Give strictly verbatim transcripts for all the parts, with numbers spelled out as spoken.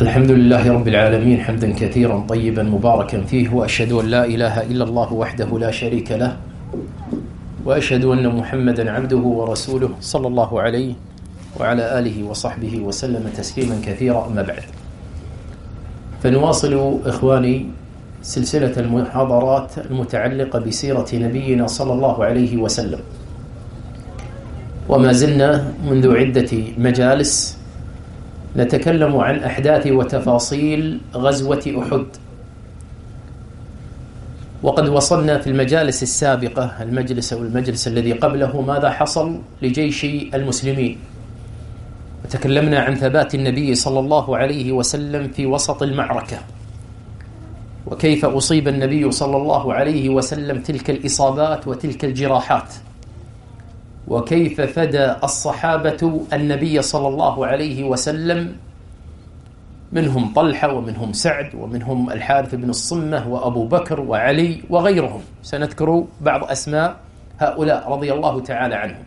الحمد لله رب العالمين حمدا كثيرا طيبا مباركا فيه، وأشهد أن لا إله إلا الله وحده لا شريك له، وأشهد أن محمدا عبده ورسوله صلى الله عليه وعلى آله وصحبه وسلم تسليما كثيرا. أما بعد، فنواصل إخواني سلسلة المحاضرات المتعلقة بسيرة نبينا صلى الله عليه وسلم، وما زلنا منذ عدة مجالس نتكلم عن أحداث وتفاصيل غزوة أحد. وقد وصلنا في المجالس السابقة، المجلس أو المجلس الذي قبله، ماذا حصل لجيش المسلمين، وتكلمنا عن ثبات النبي صلى الله عليه وسلم في وسط المعركة، وكيف أصيب النبي صلى الله عليه وسلم تلك الإصابات وتلك الجراحات، وكيف فدى الصحابة النبي صلى الله عليه وسلم، منهم طلحة ومنهم سعد ومنهم الحارث بن الصمة وأبو بكر وعلي وغيرهم. سنذكر بعض أسماء هؤلاء رضي الله تعالى عنهم.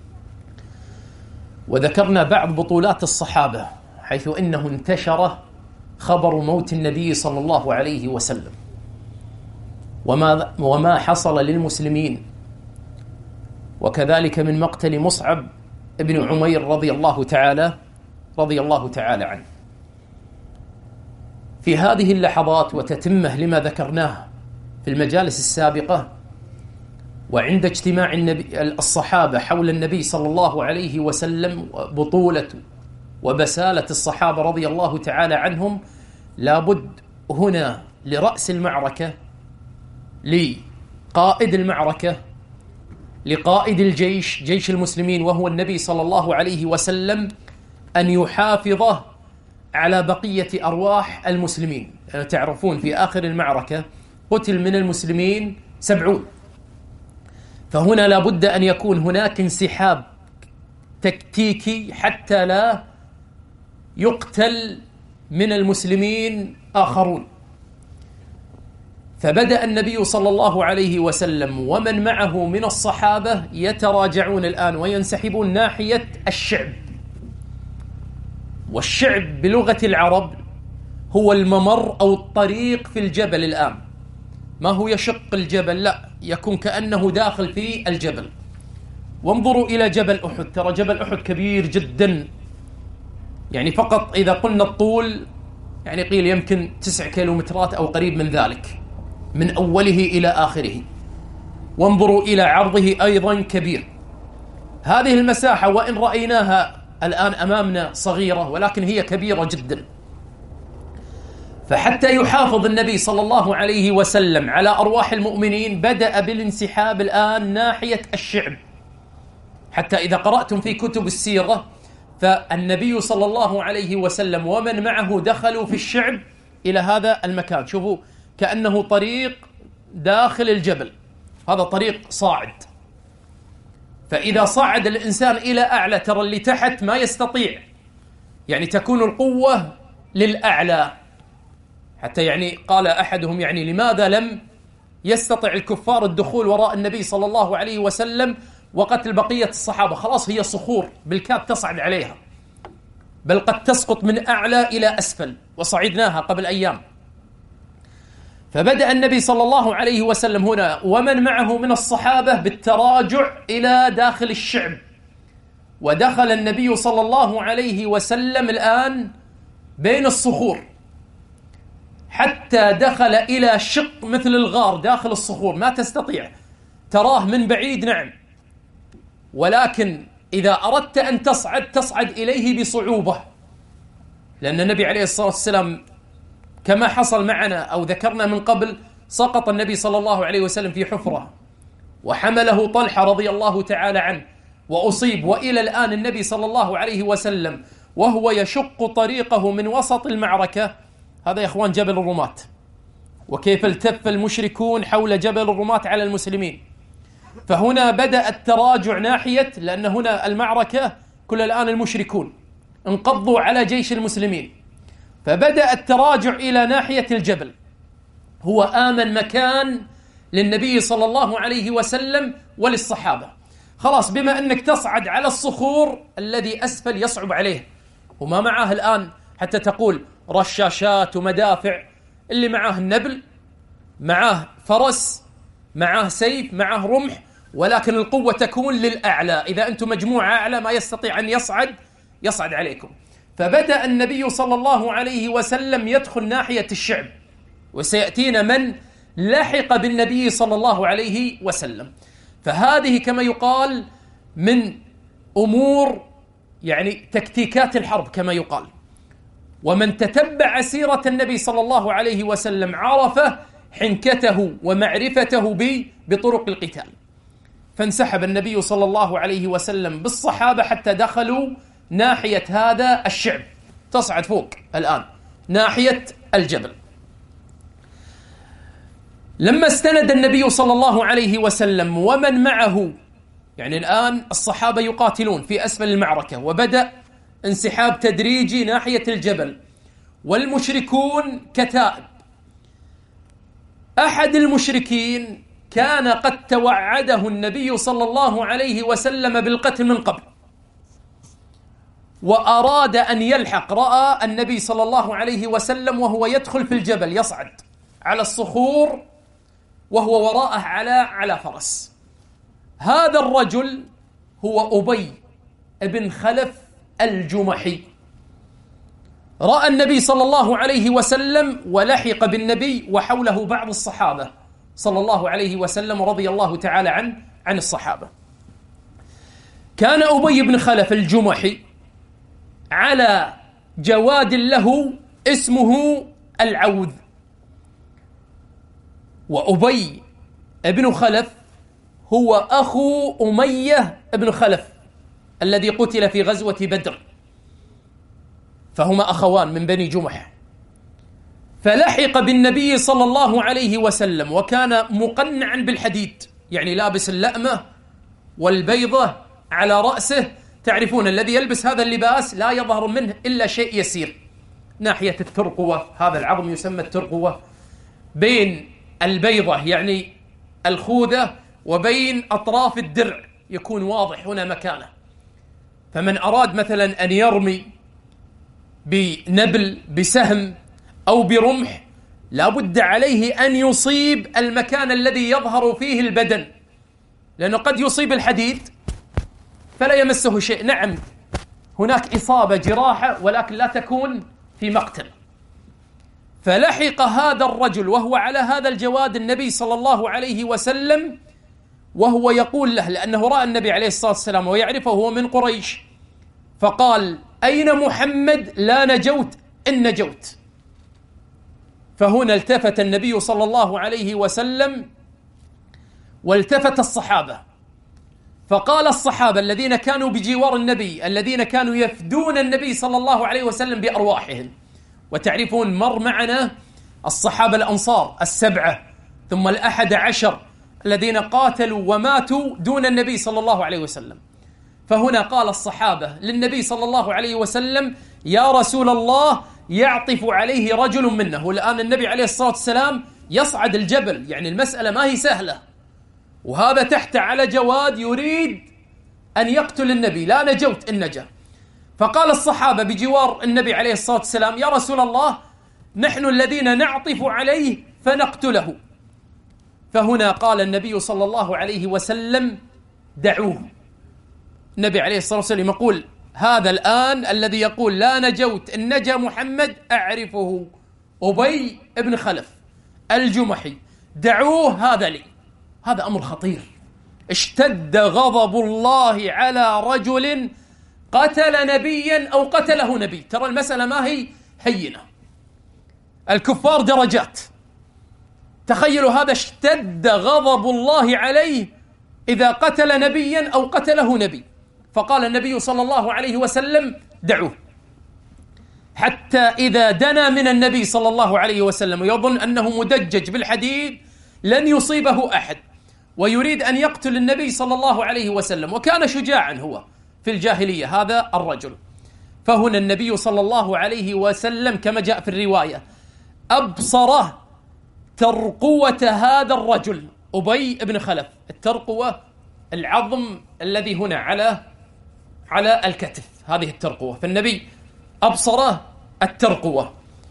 وذكرنا بعض بطولات الصحابة، حيث إنه انتشر خبر موت النبي صلى الله عليه وسلم، وما, وما حصل للمسلمين، وكذلك من مقتل مصعب ابن عمير رضي الله تعالى رضي الله تعالى عنه. في هذه اللحظات وتتمه لما ذكرناه في المجالس السابقة، وعند اجتماع النبي الصحابة حول النبي صلى الله عليه وسلم وبطولة وبسالة الصحابة رضي الله تعالى عنهم، لابد هنا لرأس المعركة، لقائد المعركة، لقائد الجيش، جيش المسلمين وهو النبي صلى الله عليه وسلم، أن يحافظ على بقية أرواح المسلمين. تعرفون في آخر المعركة قتل من المسلمين سبعون، فهنا لابد أن يكون هناك انسحاب تكتيكي حتى لا يقتل من المسلمين آخرون. فبدأ النبي صلى الله عليه وسلم ومن معه من الصحابة يتراجعون الآن وينسحبون ناحية الشعب. والشعب بلغة العرب هو الممر أو الطريق في الجبل الآن، ما هو يشق الجبل، لا، يكون كأنه داخل في الجبل. وانظروا إلى جبل أحد، ترى جبل أحد كبير جدا، يعني فقط إذا قلنا الطول يعني قيل يمكن تسع كيلومترات أو قريب من ذلك من أوله إلى آخره. وانظروا إلى عرضه أيضا كبير. هذه المساحة وإن رأيناها الآن أمامنا صغيرة، ولكن هي كبيرة جدا. فحتى يحافظ النبي صلى الله عليه وسلم على أرواح المؤمنين بدأ بالانسحاب الآن ناحية الشعب. حتى إذا قرأتم في كتب السيرة فالنبي صلى الله عليه وسلم ومن معه دخلوا في الشعب إلى هذا المكان. شوفوا كأنه طريق داخل الجبل، هذا طريق صاعد. فإذا صعد الإنسان إلى أعلى ترى اللي تحت ما يستطيع، يعني تكون القوة للأعلى. حتى يعني قال أحدهم يعني لماذا لم يستطع الكفار الدخول وراء النبي صلى الله عليه وسلم وقتل بقية الصحابة؟ خلاص هي صخور بالكاد تصعد عليها، بل قد تسقط من أعلى إلى أسفل، وصعدناها قبل أيام. فبدأ النبي صلى الله عليه وسلم هنا ومن معه من الصحابة بالتراجع إلى داخل الشعب. ودخل النبي صلى الله عليه وسلم الآن بين الصخور، حتى دخل إلى شق مثل الغار داخل الصخور، ما تستطيع تراه من بعيد، نعم، ولكن إذا أردت أن تصعد تصعد إليه بصعوبة، لأن النبي عليه الصلاة والسلام كما حصل معنا أو ذكرنا من قبل، سقط النبي صلى الله عليه وسلم في حفرة وحمله طلحة رضي الله تعالى عنه وأصيب. وإلى الآن النبي صلى الله عليه وسلم وهو يشق طريقه من وسط المعركة. هذا يا إخوان جبل الرماة، وكيف التف المشركون حول جبل الرماة على المسلمين. فهنا بدأ التراجع ناحية، لأن هنا المعركة كل الآن المشركون انقضوا على جيش المسلمين، فبدأ التراجع إلى ناحية الجبل. هو آمن مكان للنبي صلى الله عليه وسلم وللصحابة. خلاص بما أنك تصعد على الصخور الذي أسفل يصعب عليه، وما معه الآن حتى تقول رشاشات ومدافع، اللي معاه النبل، معاه فرس، معاه سيف، معاه رمح، ولكن القوة تكون للأعلى. إذا أنتم مجموعة أعلى ما يستطيع أن يصعد يصعد عليكم. فبدأ النبي صلى الله عليه وسلم يدخل ناحية الشعب، وسيأتينا من لحق بالنبي صلى الله عليه وسلم. فهذه كما يقال من أمور يعني تكتيكات الحرب كما يقال. ومن تتبع سيرة النبي صلى الله عليه وسلم عرف حنكته ومعرفته بطرق القتال. فانسحب النبي صلى الله عليه وسلم بالصحابة حتى دخلوا ناحية هذا الشعب، تصعد فوق الآن ناحية الجبل. لما استند النبي صلى الله عليه وسلم ومن معه، يعني الآن الصحابة يقاتلون في أسفل المعركة، وبدأ انسحاب تدريجي ناحية الجبل، والمشركون كتائب. أحد المشركين كان قد توعده النبي صلى الله عليه وسلم بالقتل من قبل، وأراد أن يلحق. رأى النبي صلى الله عليه وسلم وهو يدخل في الجبل، يصعد على الصخور وهو وراءه على على فرس. هذا الرجل هو أبي بن خلف الجمحي. رأى النبي صلى الله عليه وسلم ولحق بالنبي، وحوله بعض الصحابة صلى الله عليه وسلم رضي الله تعالى عن عن الصحابة. كان أبي بن خلف الجمحي على جواد له اسمه العوذ. وأبي بن خلف هو أخو أمية بن خلف الذي قتل في غزوة بدر، فهما أخوان من بني جمح. فلحق بالنبي صلى الله عليه وسلم وكان مقنعا بالحديد، يعني لابس اللأمة والبيضة على رأسه. تعرفون الذي يلبس هذا اللباس لا يظهر منه إلا شيء يسير ناحية الترقوة، هذا العظم يسمى الترقوة، بين البيضة يعني الخوذة وبين أطراف الدرع يكون واضح هنا مكانه. فمن أراد مثلا أن يرمي بنبل بسهم أو برمح لابد عليه أن يصيب المكان الذي يظهر فيه البدن، لأنه قد يصيب الحديد فلا يمسه شيء. نعم هناك إصابة جراحة ولكن لا تكون في مقتل. فلحق هذا الرجل وهو على هذا الجواد النبي صلى الله عليه وسلم، وهو يقول له، لأنه رأى النبي عليه الصلاة والسلام ويعرفه هو من قريش، فقال: أين محمد؟ لا نجوت إن نجوت. فهنا التفت النبي صلى الله عليه وسلم والتفت الصحابة، فقال الصحابة الذين كانوا بجوار النبي الذين كانوا يفدون النبي صلى الله عليه وسلم بأرواحهم، وتعرفون مر معنا الصحابة الأنصار السبعة ثم الأحد عشر الذين قاتلوا وماتوا دون النبي صلى الله عليه وسلم. فهنا قال الصحابة للنبي صلى الله عليه وسلم: يا رسول الله، يعطف عليه رجل منه. الآن النبي عليه الصلاة والسلام يصعد الجبل، يعني المسألة ما هي سهلة، وهذا تحت على جواد يريد أن يقتل النبي، لا نجوت إن نجا. فقال الصحابة بجوار النبي عليه الصلاة والسلام: يا رسول الله، نحن الذين نعطف عليه فنقتله. فهنا قال النبي صلى الله عليه وسلم: دعوه. النبي عليه الصلاة والسلام يقول: هذا الآن الذي يقول لا نجوت إن نجا محمد أعرفه، أبي بن خلف الجمحي، دعوه، هذا لي. هذا أمر خطير. اشتد غضب الله على رجل قتل نبيا أو قتله نبي. ترى المسألة ما هي هينة، الكفار درجات. تخيلوا هذا اشتد غضب الله عليه إذا قتل نبيا أو قتله نبي. فقال النبي صلى الله عليه وسلم: دعوه. حتى إذا دنا من النبي صلى الله عليه وسلم يظن أنه مدجج بالحديد لن يصيبه أحد، ويريد أن يقتل النبي صلى الله عليه وسلم، وكان شجاعا هو في الجاهلية هذا الرجل. فهنا النبي صلى الله عليه وسلم كما جاء في الرواية أبصره ترقوة هذا الرجل أبي بن خلف. الترقوة العظم الذي هنا على على الكتف، هذه الترقوة. فالنبي أبصره الترقوة،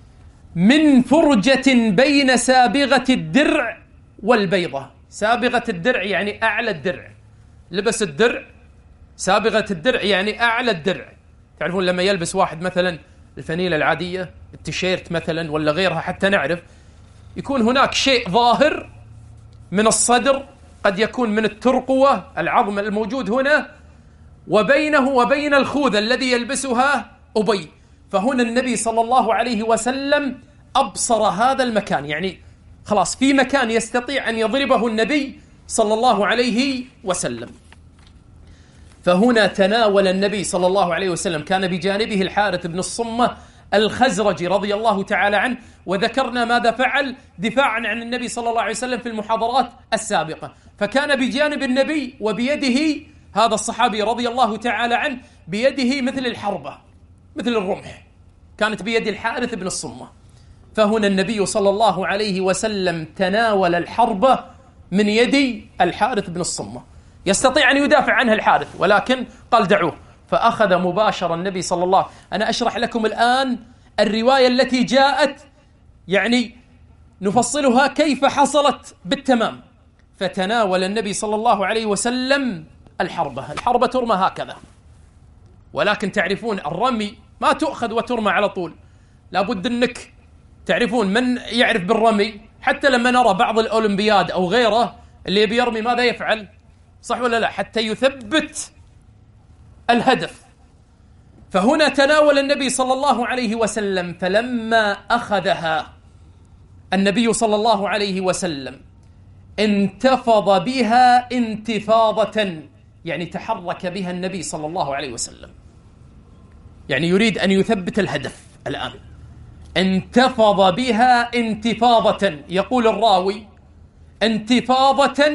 من فرجة بين سابغة الدرع والبيضة. سابغة الدرع يعني أعلى الدرع، لبس الدرع، سابغة الدرع يعني أعلى الدرع. تعرفون لما يلبس واحد مثلا الفانيلة العادية، التيشيرت مثلا ولا غيرها، حتى نعرف يكون هناك شيء ظاهر من الصدر، قد يكون من الترقوة العظم الموجود هنا، وبينه وبين الخوذة الذي يلبسها أبي. فهنا النبي صلى الله عليه وسلم أبصر هذا المكان، يعني خلاص في مكان يستطيع أن يضربه النبي صلى الله عليه وسلم. فهنا تناول النبي صلى الله عليه وسلم، كان بجانبه الحارث بن الصمة الخزرجي رضي الله تعالى عنه، وذكرنا ماذا فعل دفاعا عن النبي صلى الله عليه وسلم في المحاضرات السابقة. فكان بجانب النبي وبيده هذا الصحابي رضي الله تعالى عنه بيده مثل الحربة، مثل الرمح، كانت بيد الحارث بن الصمة. فهنا النبي صلى الله عليه وسلم تناول الحربة من يد الحارث بن الصمة، يستطيع أن يدافع عنها الحارث، ولكن قال دعوه، فأخذ مباشرة النبي صلى الله. أنا أشرح لكم الآن الرواية التي جاءت، يعني نفصلها كيف حصلت بالتمام. فتناول النبي صلى الله عليه وسلم الحربة. الحربة ترمى هكذا، ولكن تعرفون الرمي ما تؤخذ وترمى على طول، لابد أنك تعرفون من يعرف بالرمي. حتى لما نرى بعض الأولمبياد أو غيره اللي بيرمي ماذا يفعل؟ صح ولا لا؟ حتى يثبت الهدف. فهنا تناول النبي صلى الله عليه وسلم، فلما أخذها النبي صلى الله عليه وسلم انتفض بها انتفاضة، يعني تحرك بها النبي صلى الله عليه وسلم، يعني يريد أن يثبت الهدف الآن. انتفض بها انتفاضة، يقول الراوي انتفاضة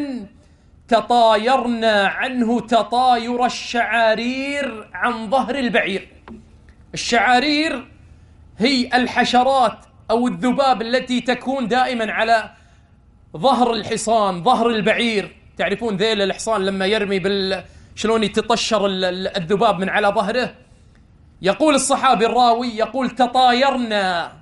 تطايرنا عنه تطاير الشعارير عن ظهر البعير. الشعارير هي الحشرات أو الذباب التي تكون دائما على ظهر الحصان، ظهر البعير. تعرفون ذيل الحصان لما يرمي بال شلون يتطشر الذباب من على ظهره. يقول الصحابي الراوي، يقول تطايرنا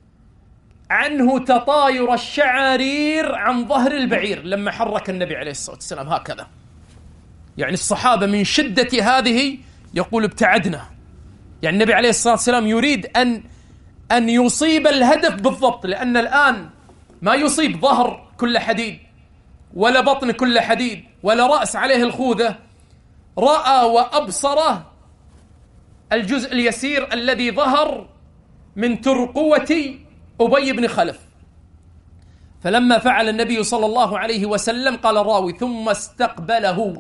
عنه تطاير الشعارير عن ظهر البعير لما حرك النبي عليه الصلاة والسلام هكذا. يعني الصحابة من شدة هذه يقول ابتعدنا، يعني النبي عليه الصلاة والسلام يريد أن أن يصيب الهدف بالضبط، لأن الآن ما يصيب ظهر كل حديد ولا بطن كل حديد ولا رأس عليه الخوذة، رأى وأبصره الجزء اليسير الذي ظهر من ترقوة أبي بن خلف. فلما فعل النبي صلى الله عليه وسلم قال الراوي ثم استقبله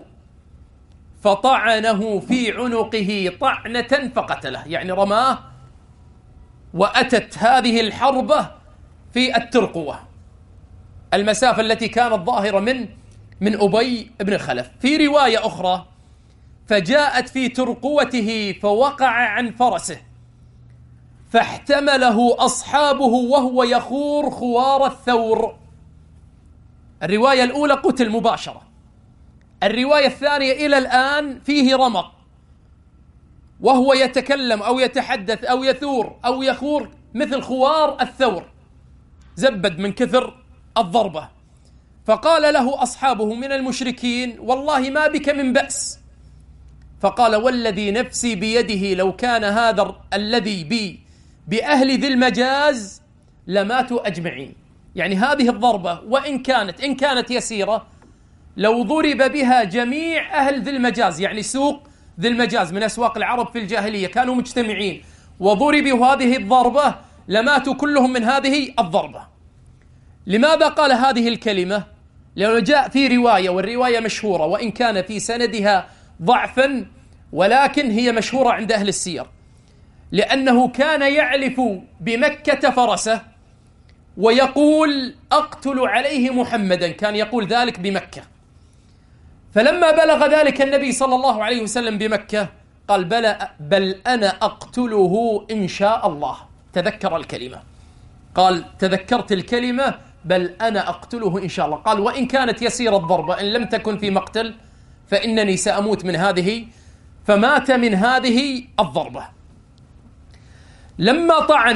فطعنه في عنقه طعنة فقتله، يعني رماه وأتت هذه الحربة في الترقوة، المسافة التي كانت ظاهرة من من أبي بن خلف. في رواية أخرى فجاءت في ترقوته فوقع عن فرسه فاحتمله أصحابه وهو يخور خوار الثور. الرواية الأولى قتل مباشرة، الرواية الثانية إلى الآن فيه رمق وهو يتكلم أو يتحدث أو يثور أو يخور مثل خوار الثور، زبد من كثر الضربة. فقال له أصحابه من المشركين والله ما بك من بأس، فقال والذي نفسي بيده لو كان هذا الذي بي بأهل ذي المجاز لماتوا أجمعين. يعني هذه الضربة وإن كانت إن كانت يسيرة لو ضرب بها جميع أهل ذي المجاز، يعني سوق ذي المجاز من أسواق العرب في الجاهلية كانوا مجتمعين وضربوا هذه الضربة لماتوا كلهم من هذه الضربة. لماذا قال هذه الكلمة؟ لأنه جاء في رواية، والرواية مشهورة وإن كان في سندها ضعفا ولكن هي مشهورة عند أهل السير، لأنه كان يعلف بمكة فرسه ويقول أقتل عليه محمدا، كان يقول ذلك بمكة. فلما بلغ ذلك النبي صلى الله عليه وسلم بمكة قال بل, بل أنا أقتله إن شاء الله. تذكر الكلمة، قال تذكرت الكلمة بل أنا أقتله إن شاء الله. قال وإن كانت يسير الضربة إن لم تكن في مقتل فإنني سأموت من هذه، فمات من هذه الضربة. لما طعنه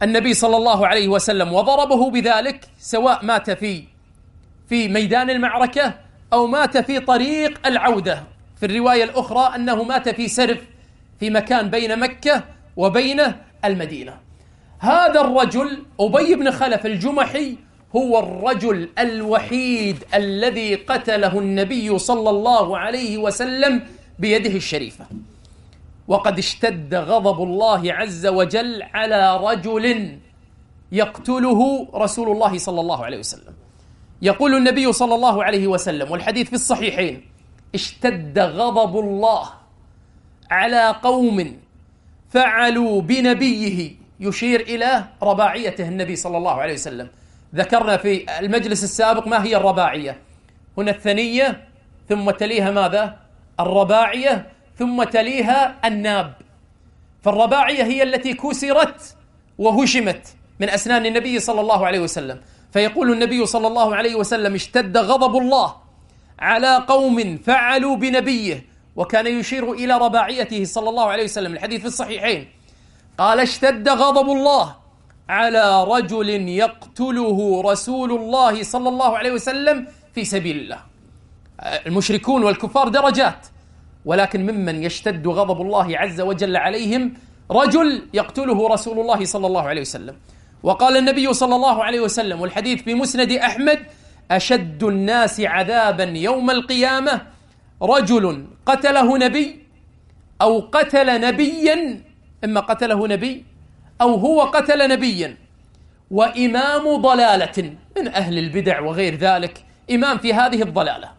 النبي صلى الله عليه وسلم وضربه بذلك، سواء مات في في ميدان المعركة أو مات في طريق العودة. في الرواية الأخرى أنه مات في سرف في مكان بين مكة وبين المدينة. هذا الرجل أبي بن خلف الجمحي هو الرجل الوحيد الذي قتله النبي صلى الله عليه وسلم بيده الشريفة. وقد اشتد غضب الله عز وجل على رجل يقتله رسول الله صلى الله عليه وسلم. يقول النبي صلى الله عليه وسلم والحديث في الصحيحين: اشتد غضب الله على قوم فعلوا بنبيه، يشير إلى رباعيته النبي صلى الله عليه وسلم. ذكرنا في المجلس السابق ما هي الرباعية. هنا الثنية، ثم تليها ماذا؟ الرباعية، ثم تليها الناب. فالرباعية هي التي كسرت وهشمت من أسنان النبي صلى الله عليه وسلم. فيقول النبي صلى الله عليه وسلم: اشتد غضب الله على قوم فعلوا بنبيه، وكان يشير إلى رباعيته صلى الله عليه وسلم. الحديث في الصحيحين قال: اشتد غضب الله على رجل يقتله رسول الله صلى الله عليه وسلم في سبيل الله. المشركون والكفار درجات، ولكن ممن يشتد غضب الله عز وجل عليهم رجل يقتله رسول الله صلى الله عليه وسلم. وقال النبي صلى الله عليه وسلم والحديث في مسند أحمد: أشد الناس عذابا يوم القيامة رجل قتله نبي أو قتل نبيا، إما قتله نبي أو هو قتل نبيا، وإمام ضلالة من أهل البدع وغير ذلك، إمام في هذه الضلالة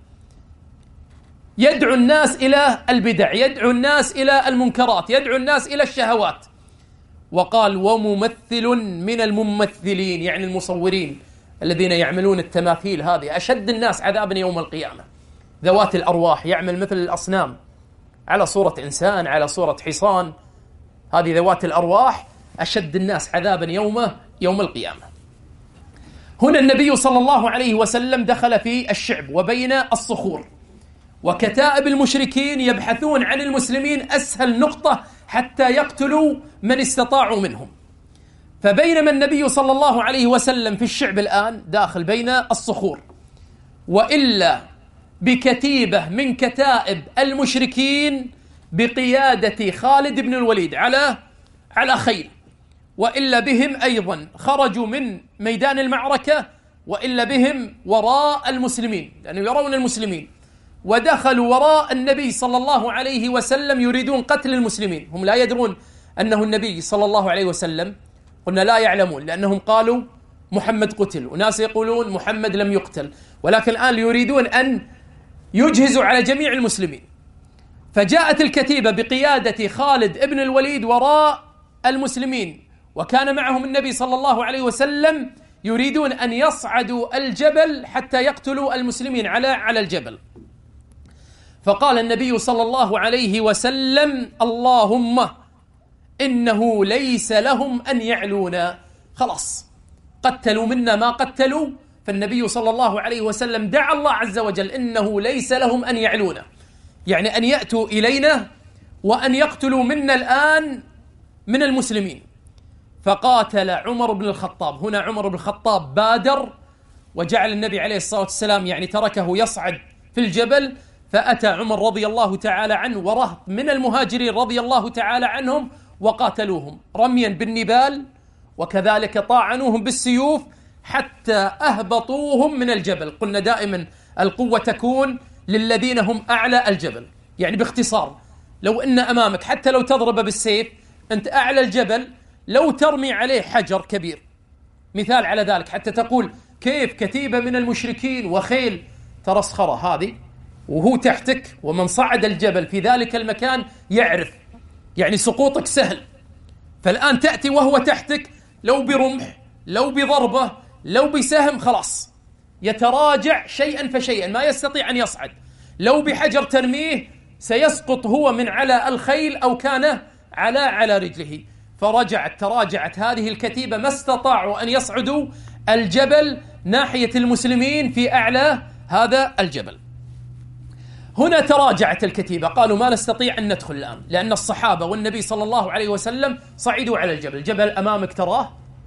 يدعو الناس إلى البدع، يدعو الناس إلى المنكرات، يدعو الناس إلى الشهوات. وقال: وممثل من الممثلين، يعني المصورين الذين يعملون التماثيل هذه، أشد الناس عذابا يوم القيامة. ذوات الأرواح، يعمل مثل الأصنام على صورة إنسان، على صورة حصان، هذه ذوات الأرواح أشد الناس عذابا يوم يوم القيامة. هنا النبي صلى الله عليه وسلم دخل في الشعب وبين الصخور، وكتائب المشركين يبحثون عن المسلمين أسهل نقطة حتى يقتلوا من استطاعوا منهم. فبينما النبي صلى الله عليه وسلم في الشعب الآن داخل بين الصخور، وإلا بكتيبة من كتائب المشركين بقيادة خالد بن الوليد على على خيل، وإلا بهم أيضا خرجوا من ميدان المعركة، وإلا بهم وراء المسلمين لأنه يرون المسلمين، ودخلوا وراء النبي صلى الله عليه وسلم يريدون قتل المسلمين. هم لا يدرون أنه النبي صلى الله عليه وسلم، قلنا لا يعلمون، لأنهم قالوا محمد قتل، وناس يقولون محمد لم يقتل، ولكن الآن يريدون أن يجهزوا على جميع المسلمين. فجاءت الكتيبة بقيادة خالد بن الوليد وراء المسلمين، وكان معهم النبي صلى الله عليه وسلم، يريدون أن يصعدوا الجبل حتى يقتلوا المسلمين على على الجبل. فقال النبي صلى الله عليه وسلم: اللهم إنه ليس لهم أن يعلونا. خلاص قتلوا منا ما قتلوا. فالنبي صلى الله عليه وسلم دعا الله عز وجل: إنه ليس لهم أن يعلونا، يعني أن يأتوا إلينا وأن يقتلوا منا الآن من المسلمين. فقاتل عمر بن الخطاب. هنا عمر بن الخطاب بادر وجعل النبي عليه الصلاة والسلام يعني تركه يصعد في الجبل، فأتى عمر رضي الله تعالى عنه ورهط من المهاجرين رضي الله تعالى عنهم وقاتلوهم رميا بالنبال، وكذلك طاعنوهم بالسيوف حتى أهبطوهم من الجبل. قلنا دائما القوة تكون للذين هم أعلى الجبل، يعني باختصار لو أن أمامك حتى لو تضرب بالسيف أنت أعلى الجبل، لو ترمي عليه حجر كبير، مثال على ذلك حتى تقول كيف كتيبة من المشركين وخيل ترصخرة هذه وهو تحتك، ومن صعد الجبل في ذلك المكان يعرف يعني سقوطك سهل. فالآن تأتي وهو تحتك، لو برمح لو بضربة لو بسهم خلاص يتراجع شيئا فشيئا، ما يستطيع أن يصعد. لو بحجر ترميه سيسقط هو من على الخيل أو كان على على رجله. فرجعت تراجعت هذه الكتيبة، ما استطاعوا أن يصعدوا الجبل ناحية المسلمين في أعلى هذا الجبل. هنا تراجعت الكتيبة، قالوا ما نستطيع أن ندخل الآن، لأن الصحابة والنبي صلى الله عليه وسلم صعدوا على الجبل. الجبل أمامك تراه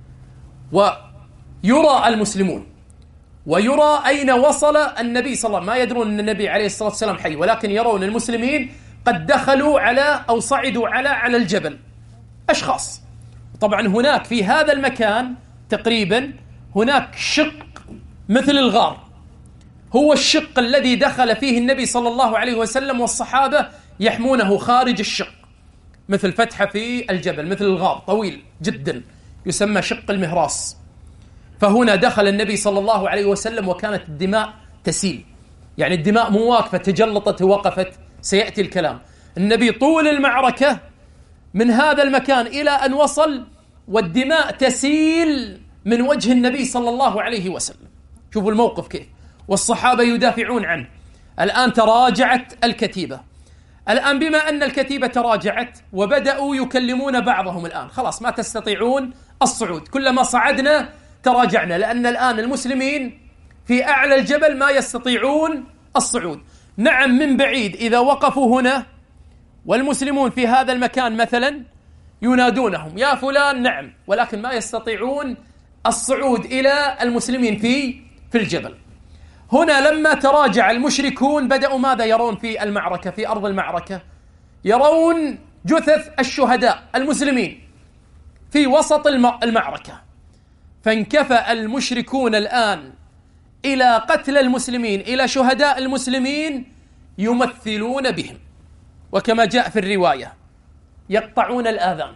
ويرى المسلمون ويرى أين وصل النبي صلى الله عليه وسلم. ما يدرون أن النبي عليه الصلاة والسلام حي، ولكن يرون المسلمين قد دخلوا على أو صعدوا على على الجبل أشخاص. طبعا هناك في هذا المكان تقريبا هناك شق مثل الغار، هو الشق الذي دخل فيه النبي صلى الله عليه وسلم والصحابة يحمونه خارج الشق، مثل فتحة في الجبل، مثل الغار طويل جدا يسمى شق المهراس. فهنا دخل النبي صلى الله عليه وسلم وكانت الدماء تسيل، يعني الدماء مو واقفة تجلطت ووقفت، سيأتي الكلام. النبي طول المعركة من هذا المكان إلى أن وصل والدماء تسيل من وجه النبي صلى الله عليه وسلم. شوفوا الموقف كيف، والصحابة يدافعون عنه. الآن تراجعت الكتيبة، الآن بما أن الكتيبة تراجعت وبدأوا يكلمون بعضهم، الآن خلاص ما تستطيعون الصعود، كلما صعدنا تراجعنا، لأن الآن المسلمين في أعلى الجبل ما يستطيعون الصعود. نعم من بعيد إذا وقفوا هنا والمسلمون في هذا المكان مثلا ينادونهم يا فلان، نعم، ولكن ما يستطيعون الصعود إلى المسلمين في في الجبل. هنا لما تراجع المشركون بدأوا ماذا يرون في المعركة، في أرض المعركة؟ يرون جثث الشهداء المسلمين في وسط المعركة. فانكفأ المشركون الآن إلى قتل المسلمين، إلى شهداء المسلمين، يمثلون بهم، وكما جاء في الرواية يقطعون الآذان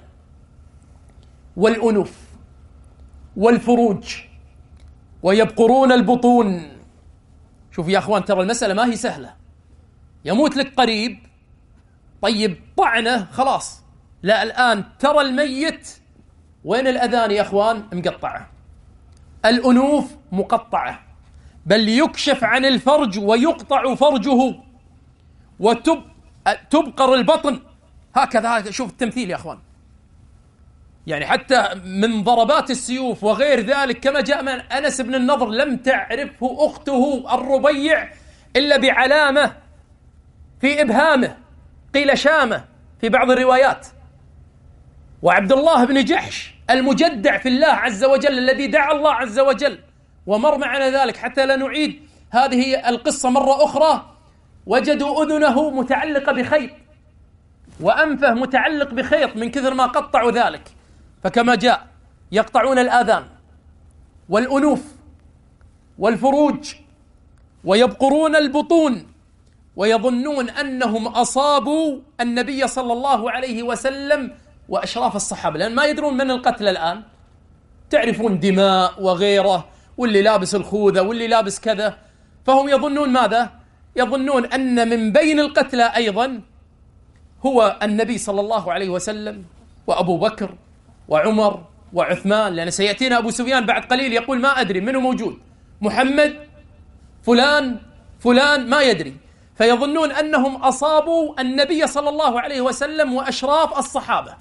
والأنوف والفروج ويبقرون البطون. شوف يا أخوان، ترى المسألة ما هي سهلة. يموت لك قريب، طيب طعنه خلاص، لا الآن ترى الميت وين الأذان يا أخوان؟ مقطعة، الأنوف مقطعة، بل يكشف عن الفرج ويقطع فرجه وتبقر البطن هكذا. شوف التمثيل يا أخوان، يعني حتى من ضربات السيوف وغير ذلك، كما جاء من أنس بن النضر لم تعرفه أخته الربيع إلا بعلامة في إبهامه، قيل شامة في بعض الروايات. وعبد الله بن جحش المجدع في الله عز وجل الذي دعا الله عز وجل، ومر معنا ذلك حتى لا نعيد هذه القصة مرة أخرى، وجدوا أذنه متعلقة بخيط وأنفه متعلق بخيط من كثر ما قطعوا ذلك. فكما جاء يقطعون الآذان والأنوف والفروج ويبقرون البطون، ويظنون أنهم أصابوا النبي صلى الله عليه وسلم وأشراف الصحابة، لأن ما يدرون من القتل الآن. تعرفون دماء وغيره، واللي لابس الخوذة واللي لابس كذا، فهم يظنون ماذا؟ يظنون أن من بين القتلى أيضا هو النبي صلى الله عليه وسلم وأبو بكر وعمر وعثمان، لأن سيأتينا أبو سفيان بعد قليل يقول ما أدري منه موجود، محمد فلان فلان ما يدري. فيظنون أنهم أصابوا النبي صلى الله عليه وسلم وأشراف الصحابة.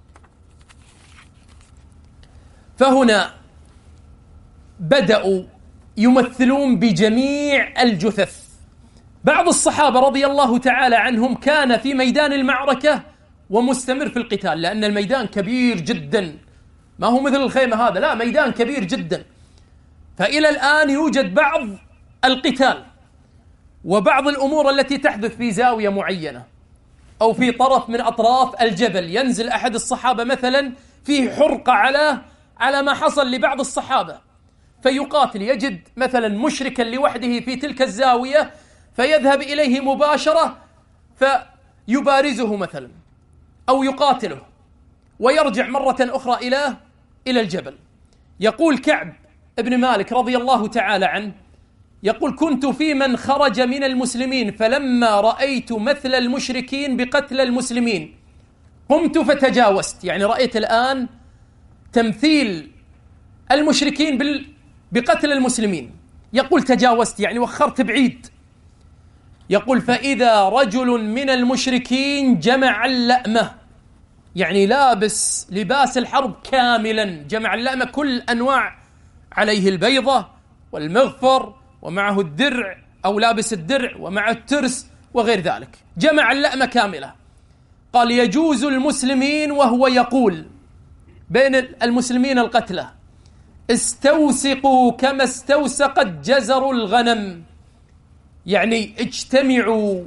فهنا بدأوا يمثلون بجميع الجثث. بعض الصحابة رضي الله تعالى عنهم كان في ميدان المعركة ومستمر في القتال، لأن الميدان كبير جدا، ما هو مثل الخيمة هذا، لا ميدان كبير جدا. فإلى الآن يوجد بعض القتال وبعض الأمور التي تحدث في زاوية معينة أو في طرف من أطراف الجبل. ينزل أحد الصحابة مثلا فيه حرقة على على ما حصل لبعض الصحابة، فيقاتل، يجد مثلا مشركا لوحده في تلك الزاوية فيذهب إليه مباشرة فيبارزه مثلا أو يقاتله ويرجع مرة أخرى إلى إلى الجبل. يقول كعب ابن مالك رضي الله تعالى عنه، يقول كنت في من خرج من المسلمين فلما رأيت مثل المشركين بقتل المسلمين قمت فتجاوزت. يعني رأيت الآن تمثيل المشركين بال... بقتل المسلمين. يقول تجاوزت يعني وخرت بعيد. يقول فإذا رجل من المشركين جمع اللأمة، يعني لابس لباس الحرب كاملا، جمع اللأمة كل أنواع، عليه البيضة والمغفر ومعه الدرع أو لابس الدرع ومعه الترس وغير ذلك، جمع اللأمة كاملة. قال يجوز المسلمين وهو يقول بين المسلمين القتلى استوسقوا كما استوسقت جزر الغنم، يعني اجتمعوا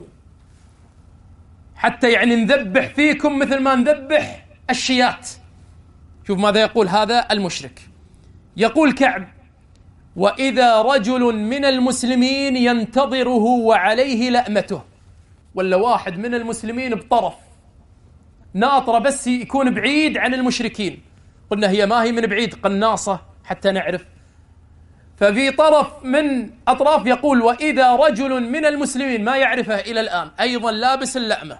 حتى يعني نذبح فيكم مثل ما نذبح الشيات. شوف ماذا يقول هذا المشرك. يقول كعب: وإذا رجل من المسلمين ينتظره وعليه لأمته، ولا واحد من المسلمين بطرف ناطرة بس يكون بعيد عن المشركين، قلنا هي ما هي من بعيد، قناصة حتى نعرف، ففي طرف من أطراف يقول: وإذا رجل من المسلمين، ما يعرفه إلى الآن، أيضا لابس اللأمة،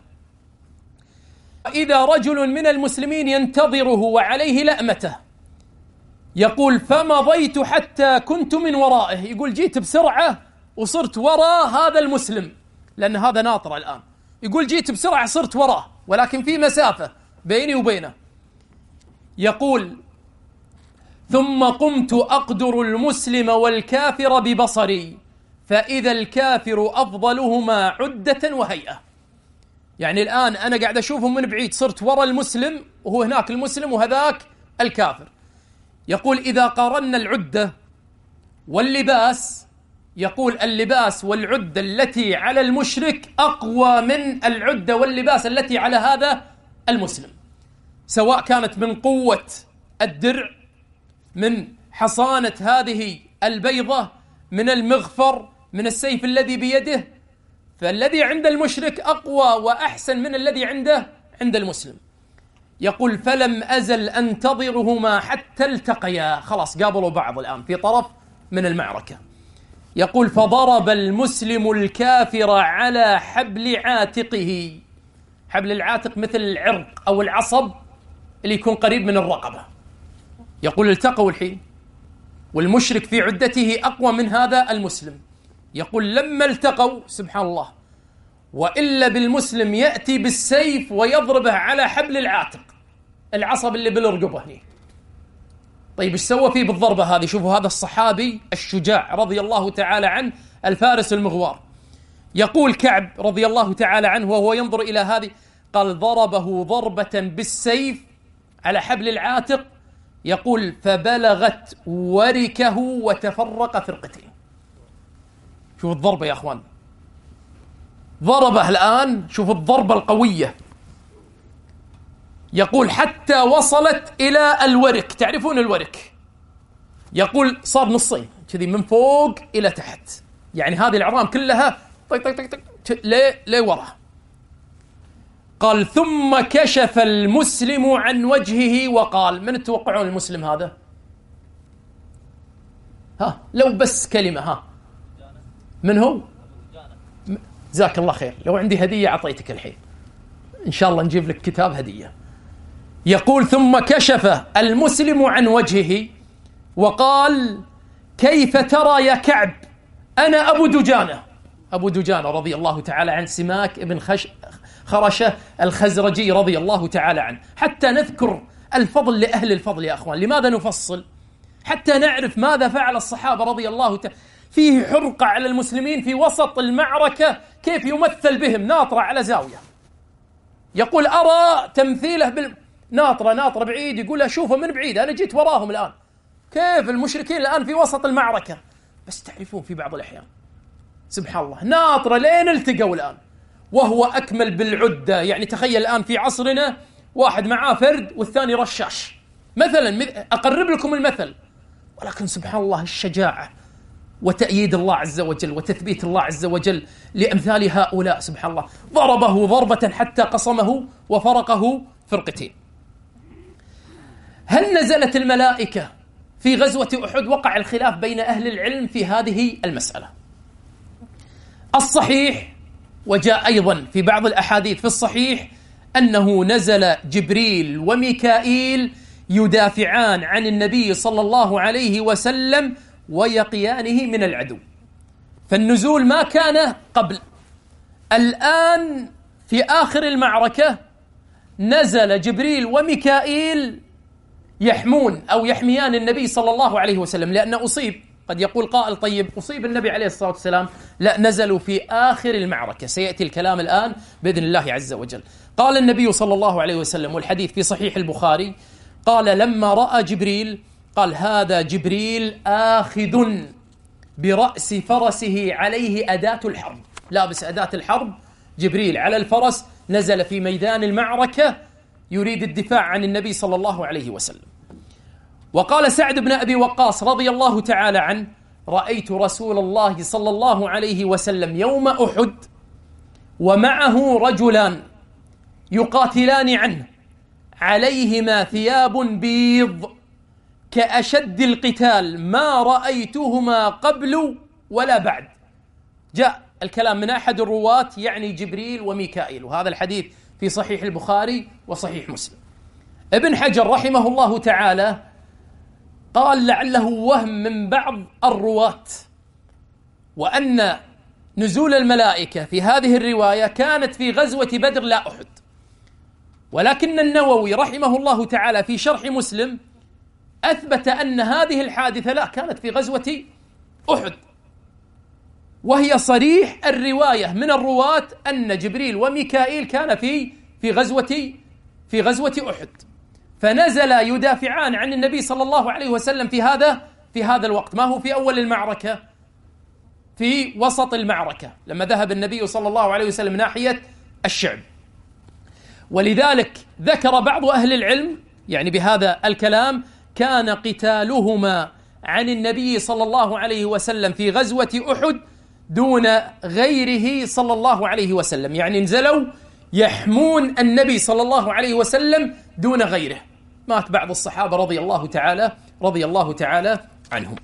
وإذا رجل من المسلمين ينتظره وعليه لأمته، يقول: فمضيت حتى كنت من ورائه، يقول جيت بسرعة وصرت وراء هذا المسلم، لأن هذا ناطر الآن، يقول جيت بسرعة صرت وراه، ولكن في مسافة بيني وبينه. يقول: ثم قمت أقدر المسلم والكافر ببصري، فإذا الكافر أفضلهما عدة وهيئة. يعني الآن أنا قاعد أشوفهم من بعيد، صرت وراء المسلم وهو هناك المسلم وهذاك الكافر. يقول: إذا قارنا العدة واللباس، يقول اللباس والعدة التي على المشرك أقوى من العدة واللباس التي على هذا المسلم، سواء كانت من قوة الدرع، من حصانة هذه البيضة، من المغفر، من السيف الذي بيده، فالذي عند المشرك أقوى وأحسن من الذي عنده عند المسلم. يقول: فلم أزل أنتظرهما حتى التقيا، خلاص قابلوا بعض الآن في طرف من المعركة. يقول: فضرب المسلم الكافر على حبل عاتقه. حبل العاتق مثل العرق أو العصب اللي يكون قريب من الرقبة. يقول: التقوا الحين والمشرك في عدته أقوى من هذا المسلم. يقول: لما التقوا، سبحان الله، وإلا بالمسلم يأتي بالسيف ويضربه على حبل العاتق، العصب اللي بالرقبة هنا. طيب ايش سوى فيه بالضربة هذه؟ شوفوا هذا الصحابي الشجاع رضي الله تعالى عنه، الفارس المغوار. يقول كعب رضي الله تعالى عنه وهو ينظر إلى هذه، قال: ضربه ضربة بالسيف على حبل العاتق، يقول: فبلغت وركه وتفرق فرقتين. شوفوا الضربة يا أخوان، ضربه الآن، شوفوا الضربة القوية. يقول: حتى وصلت إلى الورك، تعرفون الورك، يقول صار نصين كذي من فوق إلى تحت، يعني هذه العظام كلها طيق طيق طيق ليه ليه ورا. قال: ثم كشف المسلم عن وجهه وقال. من تتوقعون المسلم هذا؟ ها لو بس كلمة، ها من هو؟ جزاك الله خير، لو عندي هدية أعطيتك الحين، إن شاء الله نجيب لك كتاب هدية. يقول: ثم كشف المسلم عن وجهه وقال: كيف ترى يا كعب؟ أنا أبو دجانة. أبو دجانة رضي الله تعالى عن سماك ابن خش... خرشة الخزرجي رضي الله تعالى عنه. حتى نذكر الفضل لأهل الفضل يا أخوان. لماذا نفصل؟ حتى نعرف ماذا فعل الصحابة رضي الله تعالى. فيه حرقة على المسلمين في وسط المعركة، كيف يمثل بهم ناطرة على زاوية. يقول: أرى تمثيله بال... ناطرة ناطرة بعيد، يقول: أشوفه من بعيد، أنا جيت وراهم الآن. كيف المشركين الآن في وسط المعركة، بس تعرفون في بعض الأحيان سبحان الله ناطرة لين التقوا الآن، وهو أكمل بالعدة. يعني تخيل الآن في عصرنا واحد معاه فرد والثاني رشاش مثلا، أقرب لكم المثل، ولكن سبحان الله الشجاعة وتأييد الله عز وجل وتثبيت الله عز وجل لأمثال هؤلاء. سبحان الله، ضربه ضربة حتى قصمه وفرقه فرقتين. هل نزلت الملائكة في غزوة أحد؟ وقع الخلاف بين أهل العلم في هذه المسألة. الصحيح، وجاء أيضا في بعض الأحاديث في الصحيح، أنه نزل جبريل وميكائيل يدافعان عن النبي صلى الله عليه وسلم ويقيانه من العدو. فالنزول ما كان قبل. الآن في آخر المعركة نزل جبريل وميكائيل يحمون أو يحميان النبي صلى الله عليه وسلم، لأن أصيب. قد يقول قائل: طيب أصيب النبي عليه الصلاة والسلام؟ لا، نزلوا في آخر المعركة، سيأتي الكلام الآن بإذن الله عز وجل. قال النبي صلى الله عليه وسلم، والحديث في صحيح البخاري، قال: لما رأى جبريل قال هذا جبريل آخذ برأس فرسه عليه أداة الحرب، لابس أداة الحرب، جبريل على الفرس نزل في ميدان المعركة يريد الدفاع عن النبي صلى الله عليه وسلم. وقال سعد بن أبي وقاص رضي الله تعالى عنه: رأيت رسول الله صلى الله عليه وسلم يوم أحد ومعه رجلان يقاتلان عنه عليهما ثياب بيض كأشد القتال ما رأيتهما قبل ولا بعد. جاء الكلام من أحد الرواة يعني جبريل وميكائيل، وهذا الحديث في صحيح البخاري وصحيح مسلم. ابن حجر رحمه الله تعالى قال لعله وهم من بعض الرواة، وأن نزول الملائكة في هذه الرواية كانت في غزوة بدر لا أحد، ولكن النووي رحمه الله تعالى في شرح مسلم أثبت أن هذه الحادثة لا كانت في غزوة أحد، وهي صريح الرواية من الرواة أن جبريل وميكائيل كان في في غزوة في غزوة أحد، فنزل يدافعان عن النبي صلى الله عليه وسلم في هذا في هذا الوقت، ما هو في أول المعركة، في وسط المعركة لما ذهب النبي صلى الله عليه وسلم ناحية الشعب. ولذلك ذكر بعض أهل العلم يعني بهذا الكلام كان قتالهما عن النبي صلى الله عليه وسلم في غزوة أحد دون غيره صلى الله عليه وسلم، يعني نزلوا يحمون النبي صلى الله عليه وسلم دون غيره. مات بعض الصحابة رضي الله تعالى رضي الله تعالى عنهم.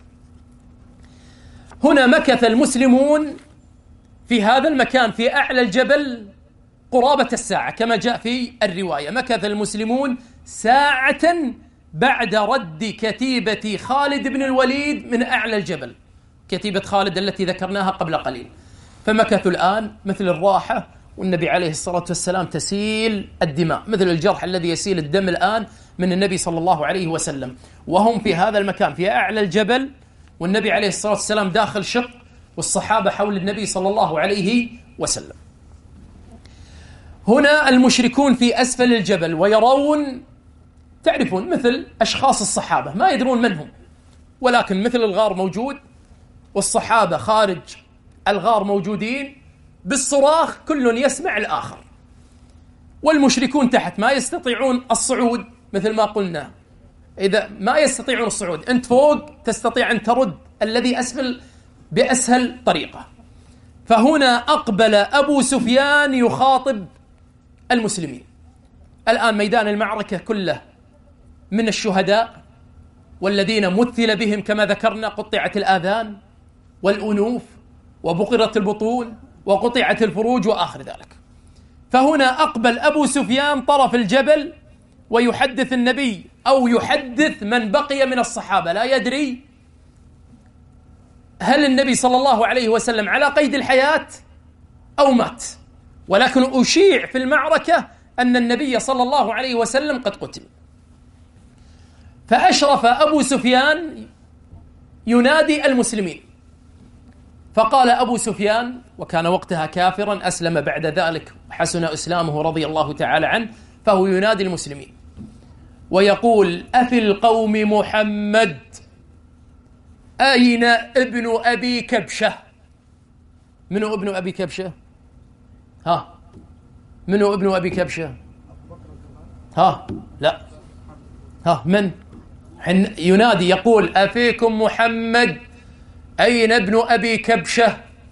هنا مكث المسلمون في هذا المكان في أعلى الجبل قرابة الساعة كما جاء في الرواية، مكث المسلمون ساعة بعد رد كتيبة خالد بن الوليد من أعلى الجبل، كتيبة خالد التي ذكرناها قبل قليل. فمكثوا الآن مثل الراحة، والنبي عليه الصلاة والسلام تسيل الدماء مثل الجرح الذي يسيل الدم الآن من النبي صلى الله عليه وسلم، وهم في هذا المكان في أعلى الجبل، والنبي عليه الصلاة والسلام داخل شق، والصحابة حول النبي صلى الله عليه وسلم. هنا المشركون في أسفل الجبل ويرون، تعرفون مثل أشخاص الصحابة ما يدرون من هم، ولكن مثل الغار موجود والصحابة خارج الغار موجودين، بالصراخ كل يسمع الآخر، والمشركون تحت ما يستطيعون الصعود مثل ما قلنا، إذا ما يستطيعون الصعود أنت فوق تستطيع أن ترد الذي أسفل بأسهل طريقة. فهنا أقبل أبو سفيان يخاطب المسلمين. الآن ميدان المعركة كله من الشهداء والذين مثل بهم كما ذكرنا قطعت الآذان والأنوف وبقرت البطون وقطعت الفروج وآخر ذلك. فهنا أقبل أبو سفيان طرف الجبل ويحدث النبي أو يحدث من بقي من الصحابة، لا يدري هل النبي صلى الله عليه وسلم على قيد الحياة أو مات، ولكن أشيع في المعركة أن النبي صلى الله عليه وسلم قد قتل. فأشرف أبو سفيان ينادي المسلمين، فقال أبو سفيان وكان وقتها كافرا أسلم بعد ذلك وحسن إسلامه رضي الله تعالى عنه، فهو ينادي المسلمين ويقول: أفي القوم محمد أين ابن أبي كبشة؟ منو ابن أبي كبشة؟ ها منو ابن أبي كبشة؟ ها لا ها من؟ ينادي يقول: أفيكم محمد أين ابن أبي كبشة؟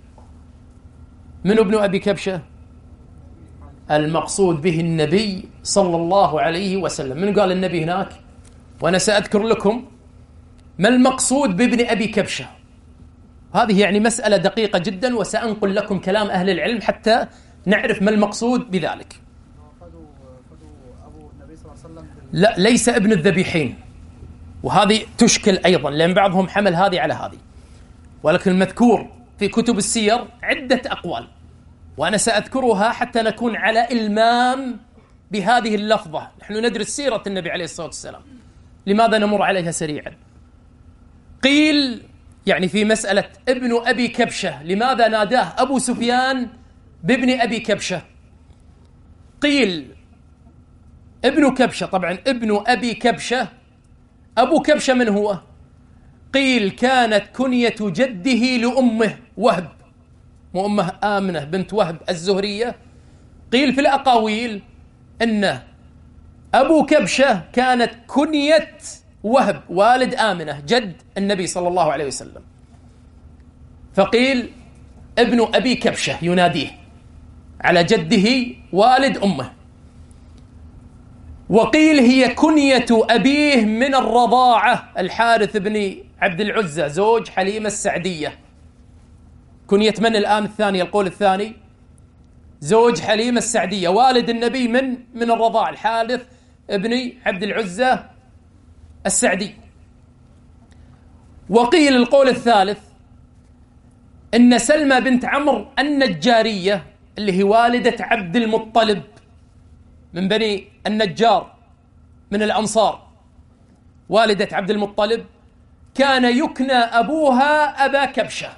من ابن أبي كبشة؟ المقصود به النبي صلى الله عليه وسلم. من قال النبي هناك؟ وأنا سأذكر لكم ما المقصود بابن أبي كبشة. هذه يعني مسألة دقيقة جدا، وسأنقل لكم كلام أهل العلم حتى نعرف ما المقصود بذلك. لا، ليس ابن الذبيحين، وهذه تشكل أيضا لأن بعضهم حمل هذه على هذه، ولكن المذكور في كتب السير عدة أقوال، وأنا سأذكرها حتى نكون على إلمام بهذه اللفظة. نحن ندرس سيرة النبي عليه الصلاة والسلام، لماذا نمر عليها سريعا؟ قيل يعني في مسألة ابن أبي كبشة لماذا ناداه أبو سفيان بابن أبي كبشة؟ قيل ابن كبشة، طبعا ابن أبي كبشة أبو كبشة من هو؟ قيل كانت كنية جده لأمه وهب، وأمه آمنة بنت وهب الزهرية. قيل في الأقاويل أن أبو كبشة كانت كنية وهب والد آمنة جد النبي صلى الله عليه وسلم، فقيل ابن أبي كبشة يناديه على جده والد أمه. وقيل هي كنية أبيه من الرضاعة الحارث بن عبد العزى زوج حليمة السعدية. كنية من الآن الثاني؟ القول الثاني زوج حليمة السعدية والد النبي من من الرضاعة الحارث بن عبد العزى السعدي. وقيل القول الثالث إن سلمى بنت عمرو النجارية اللي هي والدة عبد المطلب من بني النجار من الأنصار، والدة عبد المطلب، كان يكنى أبوها أبا كبشة،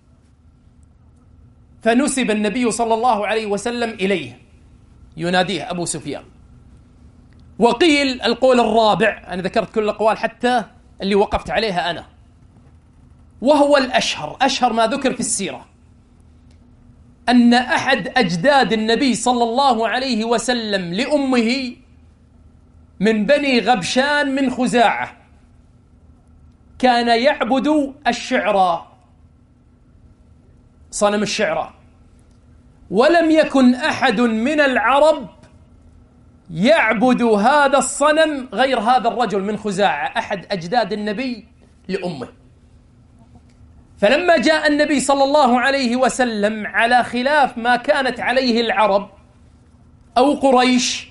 فنسب النبي صلى الله عليه وسلم إليه يناديه أبو سفيان. وقيل القول الرابع، أنا ذكرت كل الأقوال حتى اللي وقفت عليها أنا، وهو الأشهر، أشهر ما ذكر في السيرة، أن أحد أجداد النبي صلى الله عليه وسلم لأمه من بني غبشان من خزاعة كان يعبد الشعرى، صنم الشعرى، ولم يكن أحد من العرب يعبد هذا الصنم غير هذا الرجل من خزاعة أحد أجداد النبي لأمه. فلما جاء النبي صلى الله عليه وسلم على خلاف ما كانت عليه العرب أو قريش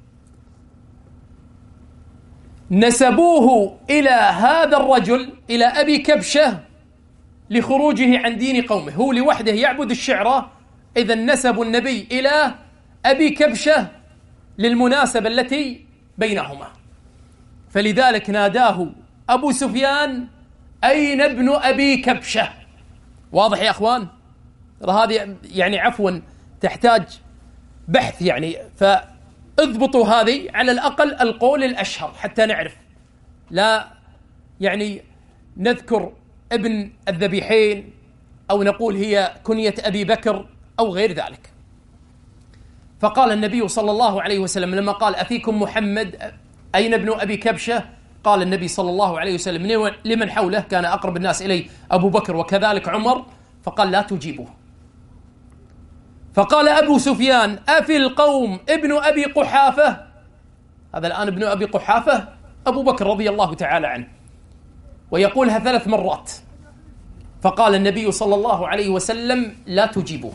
نسبوه إلى هذا الرجل إلى أبي كبشة لخروجه عن دين قومه، هو لوحده يعبد الشعرى، إذا نسبوا النبي إلى أبي كبشة للمناسبة التي بينهما، فلذلك ناداه أبو سفيان أين ابن أبي كبشة؟ واضح يا أخوان؟ هذه يعني عفوا تحتاج بحث يعني، فاضبطوا هذه على الأقل القول الأشهر حتى نعرف، لا يعني نذكر ابن الذبيحين أو نقول هي كنية أبي بكر أو غير ذلك. فقال النبي صلى الله عليه وسلم لما قال أفيكم محمد أين ابن أبي كبشة؟ قال النبي صلى الله عليه وسلم لمن حوله، كان أقرب الناس إليه أبو بكر وكذلك عمر، فقال لا تجيبوه. فقال أبو سفيان أفي القوم ابن أبي قحافة؟ هذا الآن ابن أبي قحافة أبو بكر رضي الله تعالى عنه، ويقولها ثلاث مرات. فقال النبي صلى الله عليه وسلم لا تجيبوه.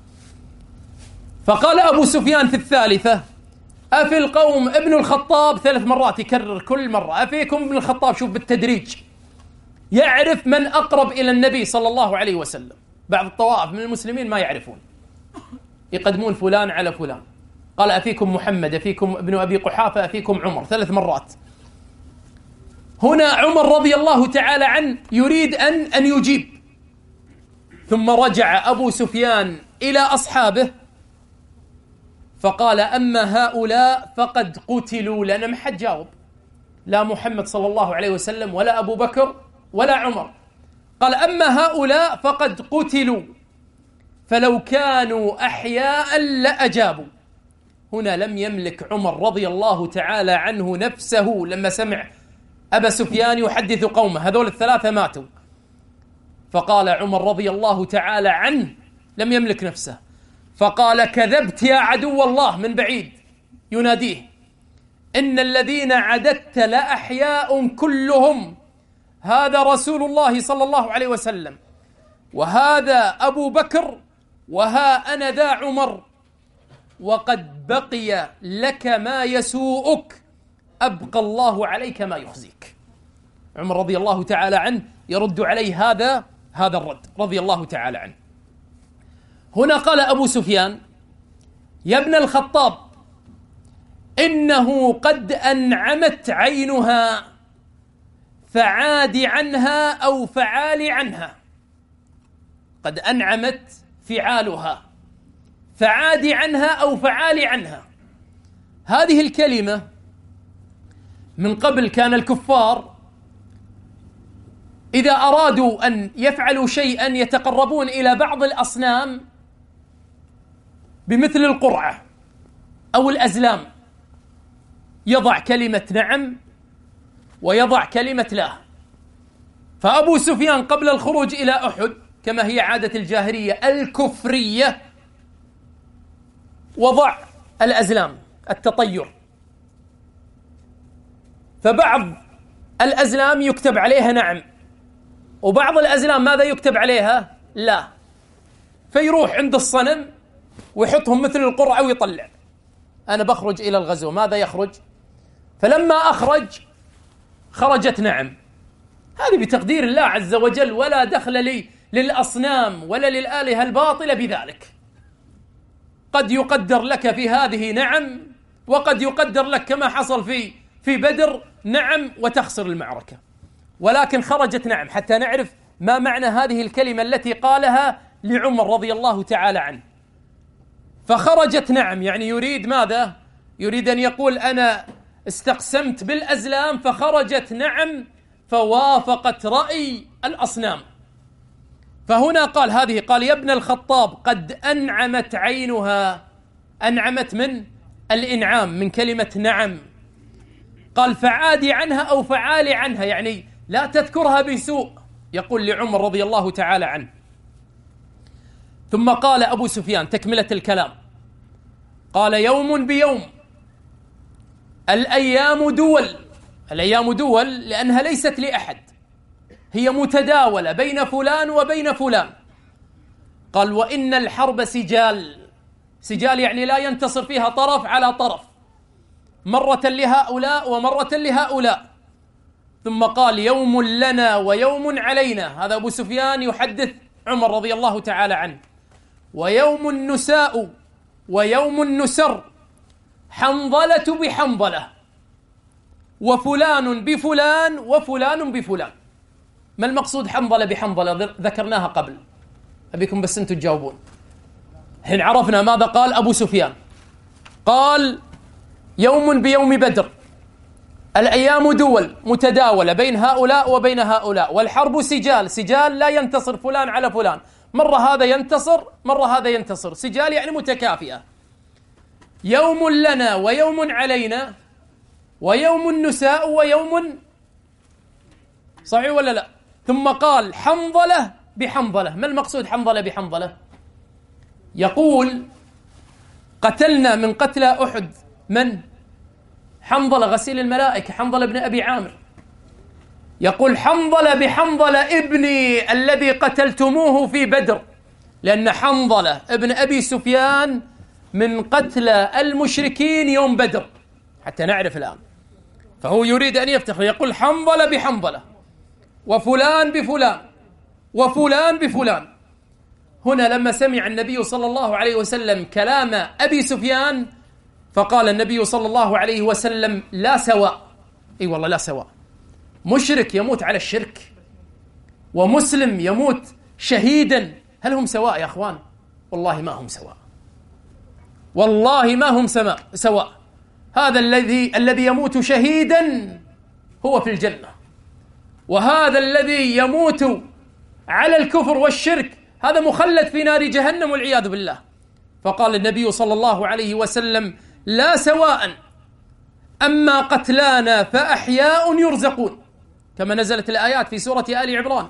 فقال أبو سفيان في الثالثة أفي القوم ابن الخطاب؟ ثلاث مرات يكرر كل مرة أفيكم ابن الخطاب. شوف بالتدريج يعرف من أقرب إلى النبي صلى الله عليه وسلم. بعض الطوائف من المسلمين ما يعرفون، يقدمون فلان على فلان. قال أفيكم محمد، أفيكم ابن أبي قحافة، أفيكم عمر، ثلاث مرات. هنا عمر رضي الله تعالى عنه يريد أن أن يجيب، ثم رجع أبو سفيان إلى أصحابه فقال أما هؤلاء فقد قتلوا، لأن ما حد جاوب، لا محمد صلى الله عليه وسلم ولا أبو بكر ولا عمر. قال أما هؤلاء فقد قتلوا فلو كانوا أحياء لأجابوا. هنا لم يملك عمر رضي الله تعالى عنه نفسه لما سمع أبا سفيان يحدث قومه هذول الثلاثة ماتوا، فقال عمر رضي الله تعالى عنه لم يملك نفسه، فقال كذبت يا عدو الله، من بعيد يناديه، إن الذين عددت لأحياء كلهم، هذا رسول الله صلى الله عليه وسلم، وهذا أبو بكر، وها أنا ذا عمر، وقد بقي لك ما يسوءك، أبقى الله عليك ما يخزيك. عمر رضي الله تعالى عنه يرد عليه هذا هذا الرد رضي الله تعالى عنه. هنا قال أبو سفيان يا ابن الخطاب إنه قد أنعمت عينها فعاد عنها أو فعال عنها. قد أنعمت فعالها فعاد عنها أو فعال عنها. هذه الكلمة من قبل كان الكفار إذا أرادوا أن يفعلوا شيئا يتقربون إلى بعض الأصنام بمثل القرعة أو الأزلام، يضع كلمة نعم ويضع كلمة لا. فأبو سفيان قبل الخروج إلى أحد كما هي عادة الجاهلية الكفرية وضع الأزلام التطير، فبعض الأزلام يكتب عليها نعم، وبعض الأزلام ماذا يكتب عليها؟ لا. فيروح عند الصنم ويحطهم مثل القرعة ويطلع أنا بخرج إلى الغزو، ماذا يخرج؟ فلما أخرج خرجت نعم. هذه بتقدير الله عز وجل، ولا دخل لي للأصنام ولا للآلهة الباطلة بذلك. قد يقدر لك في هذه نعم، وقد يقدر لك كما حصل في في بدر نعم وتخسر المعركة، ولكن خرجت نعم، حتى نعرف ما معنى هذه الكلمة التي قالها لعمر رضي الله تعالى عنه. فخرجت نعم يعني يريد ماذا؟ يريد أن يقول أنا استقسمت بالأزلام، فخرجت نعم فوافقت رأي الأصنام. فهنا قال هذه، قال يا ابن الخطاب قد أنعمت عينها. أنعمت من الإنعام، من كلمة نعم. قال فعادي عنها أو فعالي عنها، يعني لا تذكرها بسوء، يقول لعمر رضي الله تعالى عنه. ثم قال أبو سفيان تكملة الكلام، قال يوم بيوم، الأيام دول. الأيام دول لأنها ليست لأحد، هي متداولة بين فلان وبين فلان. قال وإن الحرب سجال. سجال يعني لا ينتصر فيها طرف على طرف، مرة لهؤلاء ومرة لهؤلاء. ثم قال يوم لنا ويوم علينا. هذا أبو سفيان يحدث عمر رضي الله تعالى عنه. ويوم النساء ويوم النسر، حنظلة بحنظلة، وفلان بفلان وفلان بفلان. ما المقصود حنظلة بحنظلة؟ ذكرناها قبل، أبيكم بس أنتم تجاوبون. حين عرفنا ماذا قال أبو سفيان، قال يوم بيوم بدر، الأيام دول متداولة بين هؤلاء وبين هؤلاء، والحرب سجال. سجال لا ينتصر فلان على فلان، مرة هذا ينتصر مرة هذا ينتصر، سجال يعني متكافئة. يوم لنا ويوم علينا، ويوم النساء ويوم، صحيح ولا لا؟ ثم قال حنظلة بحنظلة. ما المقصود حنظلة بحنظلة؟ يقول قتلنا من قتلى أحد من؟ حنظلة غسيل الملائكة، حنظلة بن أبي عامر. يقول حنظلة بحنظلة ابني الذي قتلتموه في بدر، لأن حنظلة ابن أبي سفيان من قتلى المشركين يوم بدر، حتى نعرف الآن. فهو يريد أن يفتخر، يقول حنظلة بحنظلة وفلان بفلان وفلان بفلان. هنا لما سمع النبي صلى الله عليه وسلم كلام أبي سفيان، فقال النبي صلى الله عليه وسلم لا سواء. اي والله لا سواء، مشرك يموت على الشرك ومسلم يموت شهيدا، هل هم سواء يا اخوان؟ والله ما هم سواء، والله ما هم سواء. هذا الذي الذي يموت شهيدا هو في الجنة، وهذا الذي يموت على الكفر والشرك هذا مخلد في نار جهنم والعياذ بالله. فقال النبي صلى الله عليه وسلم لا سواء، أما قتلانا فأحياء يرزقون، كما نزلت الآيات في سورة آل عمران،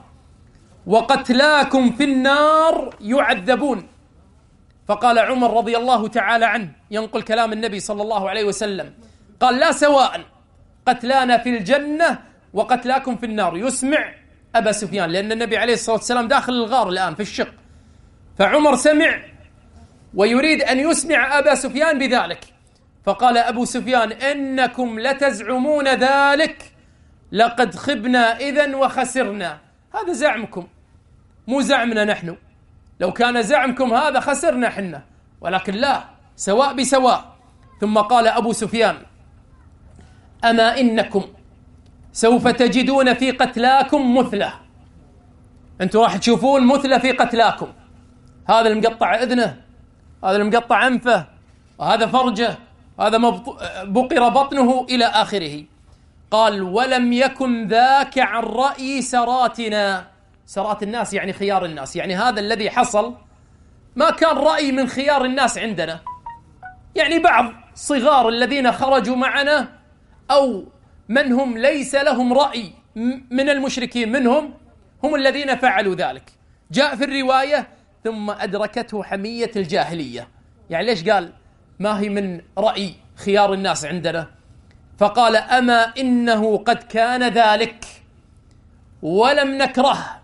وقتلاكم في النار يعذبون. فقال عمر رضي الله تعالى عنه ينقل كلام النبي صلى الله عليه وسلم، قال لا سواء، قتلانا في الجنة وقتلاكم في النار، يسمع أبا سفيان، لأن النبي عليه الصلاة والسلام داخل الغار الآن في الشق، فعمر سمع ويريد أن يسمع أبا سفيان بذلك. فقال أبو سفيان إنكم لتزعمون ذلك، لقد خبنا إذن وخسرنا. هذا زعمكم مو زعمنا نحن، لو كان زعمكم هذا خسرنا حنا، ولكن لا، سواء بسواء. ثم قال أبو سفيان أما إنكم سوف تجدون في قتلاكم مثلة، أنتم راح تشوفون مثلة في قتلاكم، هذا المقطع إذنه، هذا المقطع أنفه، وهذا فرجه، هذا بقر بطنه إلى آخره. قال ولم يكن ذاك عن رأي سراتنا. سرات الناس يعني خيار الناس، يعني هذا الذي حصل ما كان رأي من خيار الناس عندنا، يعني بعض صغار الذين خرجوا معنا أو من هم ليس لهم رأي من المشركين منهم هم الذين فعلوا ذلك. جاء في الرواية ثم أدركته حمية الجاهلية. يعني ليش قال ما هي من رأي خيار الناس عندنا؟ فقال أما إنه قد كان ذلك ولم نكره،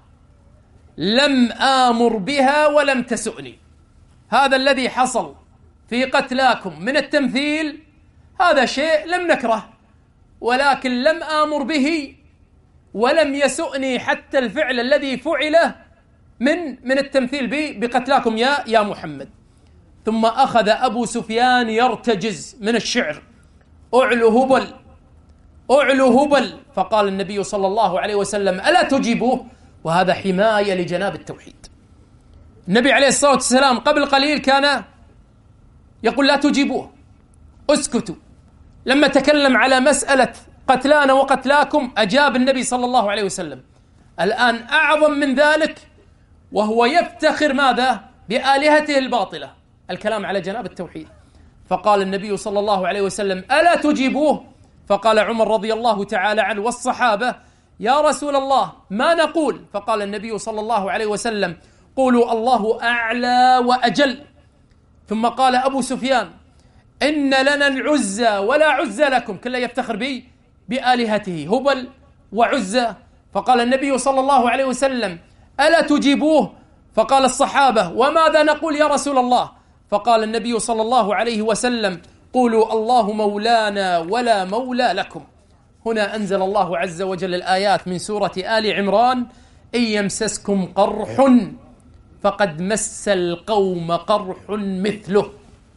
لم آمر بها ولم تسؤني. هذا الذي حصل في قتلاكم من التمثيل هذا شيء لم نكره، ولكن لم آمر به ولم يسؤني حتى الفعل الذي فعله من من التمثيل بقتلاكم يا يا محمد. ثم أخذ أبو سفيان يرتجز من الشعر: أعلو هبل أعلو هبل. فقال النبي صلى الله عليه وسلم: ألا تجيبوه؟ وهذا حماية لجناب التوحيد. النبي عليه الصلاة والسلام قبل قليل كان يقول: لا تجيبوه، اسكتوا. لما تكلم على مسألة قتلانا وقتلاكم أجاب النبي صلى الله عليه وسلم. الآن أعظم من ذلك وهو يفتخر ماذا؟ بآلهته الباطلة، الكلام على جناب التوحيد. فقال النبي صلى الله عليه وسلم: ألا تجيبوه؟ فقال عمر رضي الله تعالى عنه والصحابة: يا رسول الله ما نقول؟ فقال النبي صلى الله عليه وسلم: قولوا الله أعلى وأجل. ثم قال أبو سفيان: إن لنا العزى ولا عزى لكم، كله يفتخر به بآلهته هبل وعزى. فقال النبي صلى الله عليه وسلم: ألا تجيبوه؟ فقال الصحابة: وماذا نقول يا رسول الله؟ فقال النبي صلى الله عليه وسلم: قولوا الله مولانا ولا مولى لكم. هنا أنزل الله عز وجل الآيات من سورة آل عمران: إن يمسسكم قرح فقد مس القوم قرح مثله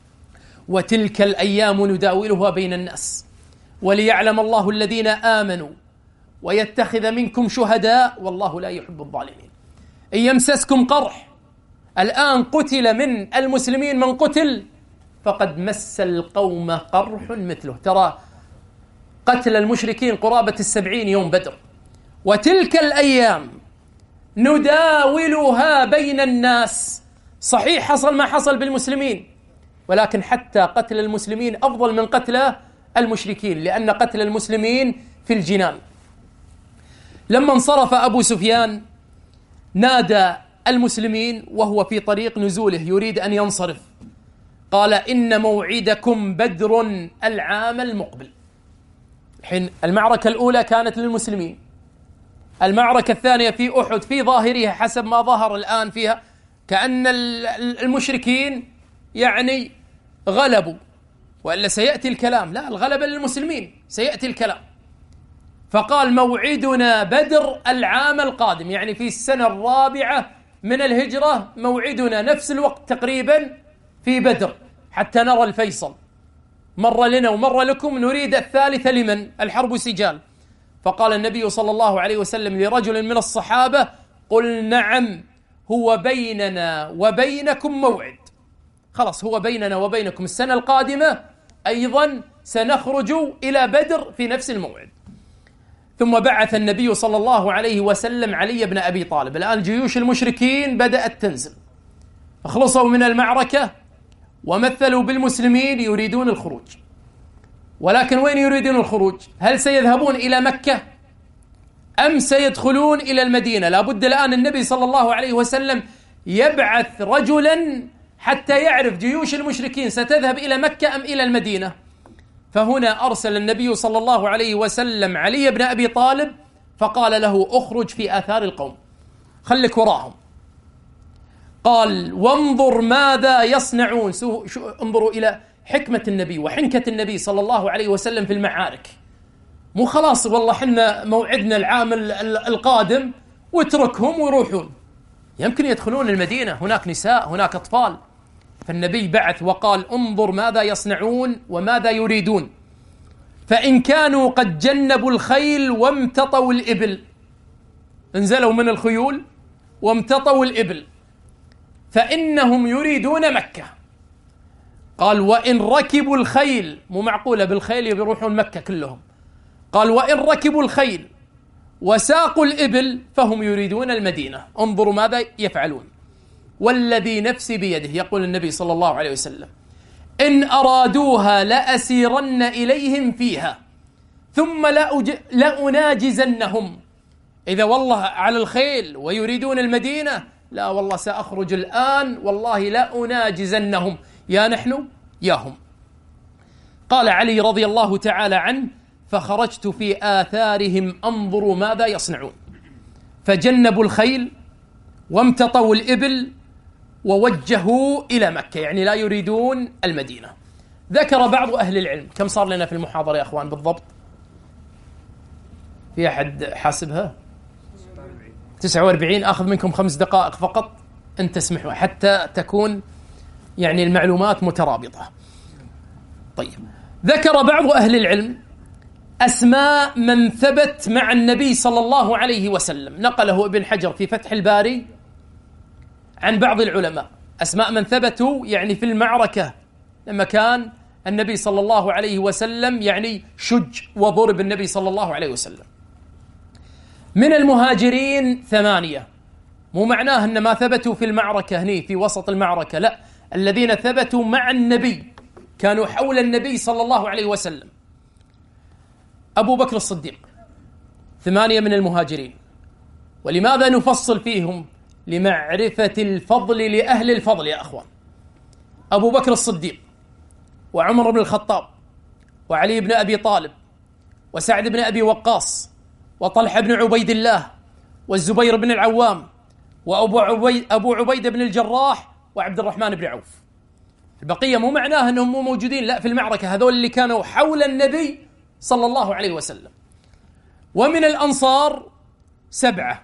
وتلك الأيام نداولها بين الناس وليعلم الله الذين آمنوا ويتخذ منكم شهداء والله لا يحب الظالمين. إن يمسسكم قرح، الآن قتل من المسلمين من قتل، فقد مس القوم قرح مثله. ترى قتل المشركين قرابة السبعين يوم بدر، وتلك الأيام نداولها بين الناس. صحيح حصل ما حصل بالمسلمين، ولكن حتى قتل المسلمين أفضل من قتل المشركين، لأن قتل المسلمين في الجنان. لما انصرف أبو سفيان نادى المسلمين وهو في طريق نزوله يريد أن ينصرف، قال: إن موعدكم بدر العام المقبل. حين المعركة الأولى كانت للمسلمين، المعركة الثانية في أحد في ظاهرها حسب ما ظهر الآن فيها كأن المشركين يعني غلبوا، وإلا سيأتي الكلام، لا، الغلبة للمسلمين، سيأتي الكلام. فقال: موعدنا بدر العام القادم، يعني في السنة الرابعة من الهجرة موعدنا، نفس الوقت تقريبا في بدر، حتى نرى الفيصل، مر لنا ومر لكم، نريد الثالث لمن؟ الحرب سجال. فقال النبي صلى الله عليه وسلم لرجل من الصحابة: قل نعم، هو بيننا وبينكم موعد، خلاص هو بيننا وبينكم السنة القادمة أيضا سنخرج إلى بدر في نفس الموعد. ثم بعث النبي صلى الله عليه وسلم علي بن أبي طالب. الآن جيوش المشركين بدأت تنزل، أخلصوا من المعركة ومثلوا بالمسلمين يريدون الخروج، ولكن وين يريدون الخروج؟ هل سيذهبون إلى مكة أم سيدخلون إلى المدينة؟ لابد الآن النبي صلى الله عليه وسلم يبعث رجلا حتى يعرف جيوش المشركين ستذهب إلى مكة أم إلى المدينة. فهنا أرسل النبي صلى الله عليه وسلم علي بن أبي طالب فقال له: أخرج في آثار القوم، خلك وراهم. قال: وانظر ماذا يصنعون. انظروا إلى حكمة النبي وحنكة النبي صلى الله عليه وسلم في المعارك. مو خلاص والله حنا موعدنا العام القادم واتركهم ويروحون، يمكن يدخلون المدينة، هناك نساء، هناك أطفال. فالنبي بعث وقال: انظر ماذا يصنعون وماذا يريدون، فإن كانوا قد جنبوا الخيل وامتطوا الإبل، انزلوا من الخيول وامتطوا الإبل، فإنهم يريدون مكة. قال: وإن ركبوا الخيل، مو معقولة بالخيل يروحون مكة كلهم، قال وإن ركبوا الخيل وساقوا الإبل فهم يريدون المدينة. انظروا ماذا يفعلون. والذي نفسي بيده، يقول النبي صلى الله عليه وسلم: إن أرادوها لأسيرن إليهم فيها ثم لأناجزنهم. إذا والله على الخيل ويريدون المدينة، لا والله سأخرج الآن والله لأناجزنهم، يا نحن يا هم. قال علي رضي الله تعالى عنه: فخرجت في آثارهم أنظروا ماذا يصنعون. فجنبوا الخيل وامتطوا الإبل ووجهوا إلى مكة، يعني لا يريدون المدينة. ذكر بعض أهل العلم، كم صار لنا في المحاضرة يا أخوان بالضبط؟ في أحد حاسبها؟ تسعة وأربعين. أخذ منكم خمس دقائق فقط أن تسمحوا حتى تكون يعني المعلومات مترابطة. طيب، ذكر بعض أهل العلم أسماء من ثبت مع النبي صلى الله عليه وسلم، نقله ابن حجر في فتح الباري عن بعض العلماء، أسماء من ثبتوا يعني في المعركة لما كان النبي صلى الله عليه وسلم يعني شج وضرب النبي صلى الله عليه وسلم. من المهاجرين ثمانية، مو معناه أن ما ثبتوا في المعركة هني في وسط المعركة، لا، الذين ثبتوا مع النبي كانوا حول النبي صلى الله عليه وسلم. أبو بكر الصديق، ثمانية من المهاجرين. ولماذا نفصل فيهم؟ لمعرفة الفضل لأهل الفضل يا أخوان. أبو بكر الصديق وعمر بن الخطاب وعلي بن أبي طالب وسعد بن أبي وقاص وطلحة بن عبيد الله والزبير بن العوام وأبو عبيد أبو عبيدة بن الجراح وعبد الرحمن بن عوف. البقية مو معناه أنهم مو موجودين، لا، في المعركة، هذول اللي كانوا حول النبي صلى الله عليه وسلم. ومن الأنصار سبعة: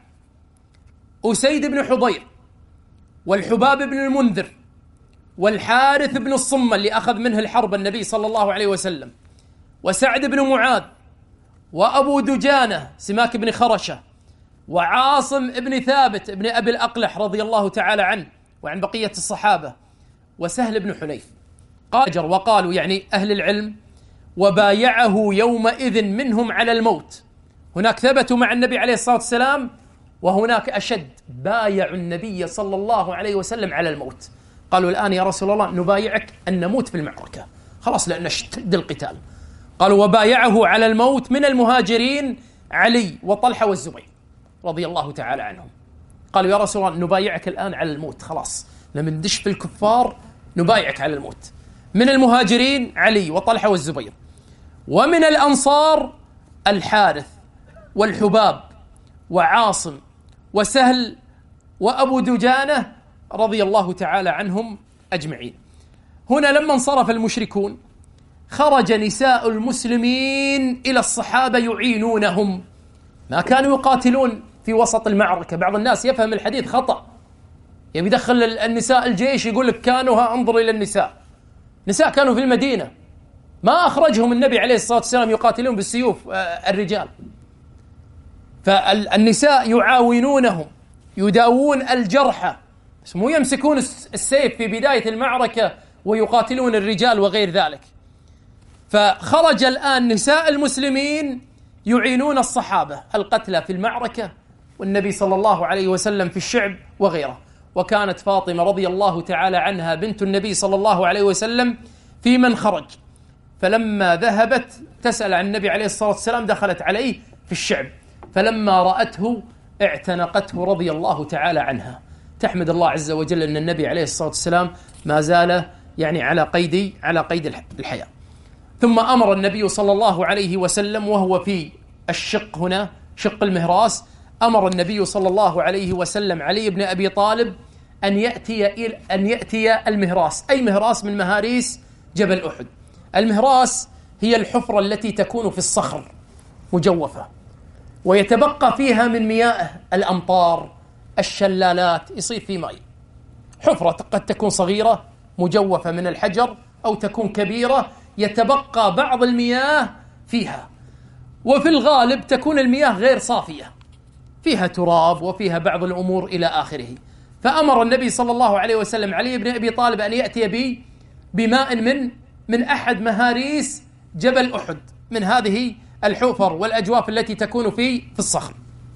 أسيد بن حضير والحباب بن المنذر والحارث بن الصمة اللي أخذ منه الحرب النبي صلى الله عليه وسلم، وسعد بن معاذ وأبو دجانة سماك بن خرشة وعاصم بن ثابت بن أبي الأقلح رضي الله تعالى عنه وعن بقية الصحابة وسهل بن حنيف. قال وقالوا يعني أهل العلم: وبايعه يومئذ منهم على الموت. هناك ثبتوا مع النبي عليه الصلاة والسلام، وهناك أشد بايعوا النبي صلى الله عليه وسلم على الموت. قالوا الآن يا رسول الله نبايعك أن نموت في المعركة، خلاص لأن اشتد القتال. قالوا وبايعه على الموت من المهاجرين علي وطلحة والزبير رضي الله تعالى عنهم. قالوا يا رسول الله نبايعك الآن على الموت، خلاص لما ندش في الكفار نبايعك على الموت. من المهاجرين علي وطلحة والزبير. ومن الأنصار الحارث والحباب وعاصم وسهل وأبو دجانة رضي الله تعالى عنهم أجمعين. هنا لما انصرف المشركون خرج نساء المسلمين إلى الصحابة يعينونهم، ما كانوا يقاتلون في وسط المعركة. بعض الناس يفهم الحديث خطأ، يعني يدخل النساء الجيش يقول لك كانوا ها انظر إلى النساء. نساء كانوا في المدينة، ما أخرجهم النبي عليه الصلاة والسلام يقاتلون بالسيوف الرجال. فالنساء يعاونونهم، يداوون الجرحى، بس مو يمسكون السيف في بداية المعركة ويقاتلون الرجال وغير ذلك. فخرج الآن نساء المسلمين يعينون الصحابة القتلى في المعركة والنبي صلى الله عليه وسلم في الشعب وغيره. وكانت فاطمة رضي الله تعالى عنها بنت النبي صلى الله عليه وسلم في من خرج، فلما ذهبت تسأل عن النبي عليه الصلاة والسلام دخلت عليه في الشعب، فلما رأته اعتنقته رضي الله تعالى عنها. تحمد الله عز وجل أن النبي عليه الصلاة والسلام ما زال يعني على قيد على قيد الحياة. ثم أمر النبي صلى الله عليه وسلم وهو في الشق هنا شق المهراس، أمر النبي صلى الله عليه وسلم علي بن أبي طالب أن يأتي أن يأتي المهراس. أي مهراس؟ من مهاريس جبل أحد. المهراس هي الحفرة التي تكون في الصخر مجوفة ويتبقى فيها من مياه الأمطار الشلالات، يصير في ماء. حفرة قد تكون صغيرة مجوفة من الحجر أو تكون كبيرة يتبقى بعض المياه فيها، وفي الغالب تكون المياه غير صافية، فيها تراب وفيها بعض الأمور إلى آخره. فأمر النبي صلى الله عليه وسلم علي بن أبي طالب أن يأتي به بماء من من أحد مهاريس جبل أحد، من هذه الحفر والأجواف التي تكون في في الصخر.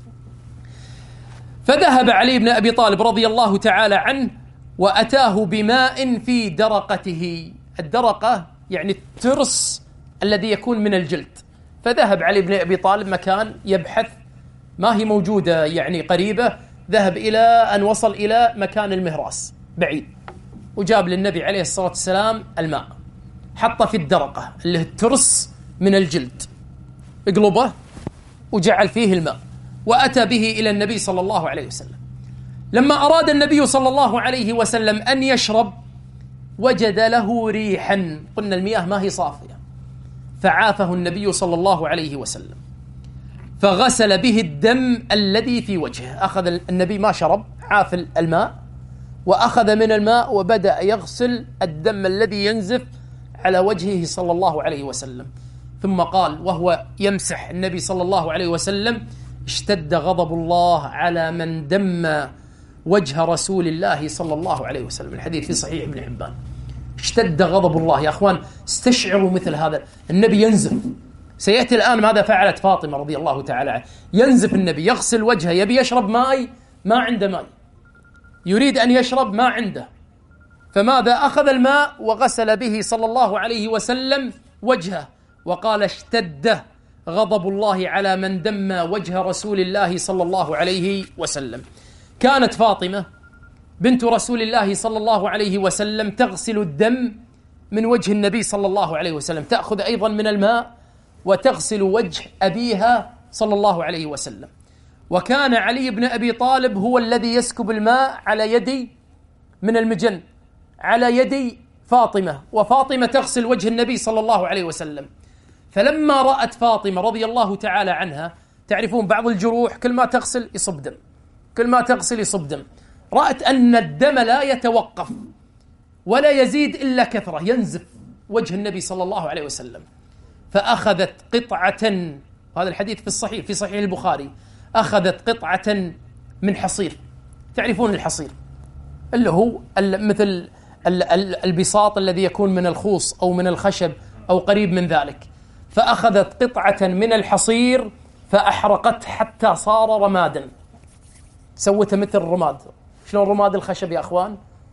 فذهب علي بن أبي طالب رضي الله تعالى عنه وأتاه بماء في درقته. الدرقة يعني الترس الذي يكون من الجلد. فذهب علي بن أبي طالب مكان يبحث، ما هي موجودة يعني قريبة، ذهب إلى أن وصل إلى مكان المهراس بعيد، وجاب للنبي عليه الصلاة والسلام الماء، حطه في الدرقة اللي هي الترس من الجلد، اقلبه وجعل فيه الماء، وأتى به إلى النبي صلى الله عليه وسلم. لما أراد النبي صلى الله عليه وسلم أن يشرب وجد له ريحا، قلنا المياه ما هي صافية، فعافه النبي صلى الله عليه وسلم فغسل به الدم الذي في وجهه. أخذ النبي ما شرب، عاف الماء وأخذ من الماء وبدأ يغسل الدم الذي ينزف على وجهه صلى الله عليه وسلم. ثم قال وهو يمسح النبي صلى الله عليه وسلم: اشتد غضب الله على من دم وجه رسول الله صلى الله عليه وسلم. الحديث في صحيح ابن حبان. اشتد غضب الله. يا أخوان استشعروا مثل هذا، النبي ينزف. سيأتي الآن ماذا فعلت فاطمة رضي الله تعالى عنها. ينزف النبي، يغسل وجهه، يبي يشرب ماء، ما عنده ماء، يريد أن يشرب ما عنده، فماذا؟ أخذ الماء وغسل به صلى الله عليه وسلم وجهه، وقال: اشتد غضب الله على من دم وجه رسول الله صلى الله عليه وسلم. كانت فاطمة بنت رسول الله صلى الله عليه وسلم تغسل الدم من وجه النبي صلى الله عليه وسلم، تأخذ أيضا من الماء وتغسل وجه أبيها صلى الله عليه وسلم. وكان علي بن أبي طالب هو الذي يسكب الماء على يدي من المجن على يدي فاطمة، وفاطمة تغسل وجه النبي صلى الله عليه وسلم. فلما رأت فاطمة رضي الله تعالى عنها، تعرفون بعض الجروح كل ما تغسل يصب دم، كل ما تغسل يصب دم، رأت أن الدم لا يتوقف ولا يزيد إلا كثرة، ينزف وجه النبي صلى الله عليه وسلم، فأخذت قطعة، هذا الحديث في الصحيح في صحيح البخاري، أخذت قطعة من حصير. تعرفون الحصير اللي هو مثل البساط الذي يكون من الخوص أو من الخشب أو قريب من ذلك، فأخذت قطعة من الحصير فأحرقت حتى صار رمادا، سوته مثل الرماد. شلون رماد الخشب يا أخوان؟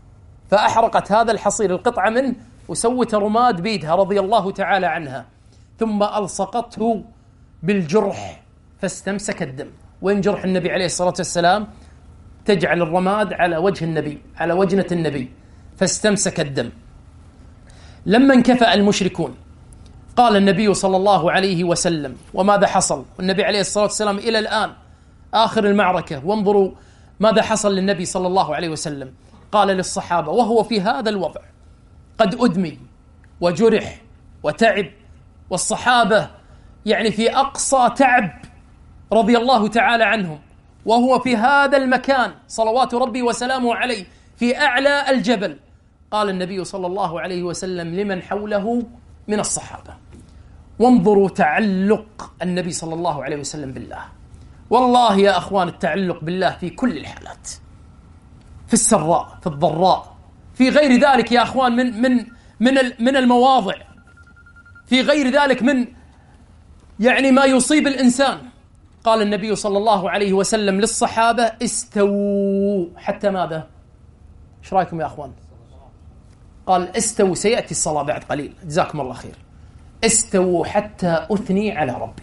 فأحرقت هذا الحصير القطعة منه وسوت رماد بيدها رضي الله تعالى عنها، ثم ألصقته بالجرح فاستمسك الدم. وين جرح النبي عليه الصلاة والسلام؟ تجعل الرماد على وجه النبي، على وجنة النبي، فاستمسك الدم. لما انكفأ المشركون قال النبي صلى الله عليه وسلم: وماذا حصل؟ والنبي عليه الصلاة والسلام إلى الآن آخر المعركة، وانظروا ماذا حصل للنبي صلى الله عليه وسلم. قال للصحابة وهو في هذا الوضع، قد أدمي وجرح وتعب، والصحابة يعني في أقصى تعب رضي الله تعالى عنهم، وهو في هذا المكان صلوات ربي وسلامه عليه في أعلى الجبل. قال النبي صلى الله عليه وسلم لمن حوله من الصحابة، وانظروا تعلق النبي صلى الله عليه وسلم بالله. والله يا أخوان التعلق بالله في كل الحالات، في السراء، في الضراء، في غير ذلك يا أخوان من من من من المواضع، في غير ذلك من يعني ما يصيب الإنسان. قال النبي صلى الله عليه وسلم للصحابة: استووا حتى ماذا؟ ايش رايكم يا أخوان؟ قال: استووا، سيأتي الصلاة بعد قليل، جزاكم الله خير. استووا حتى أثني على ربي،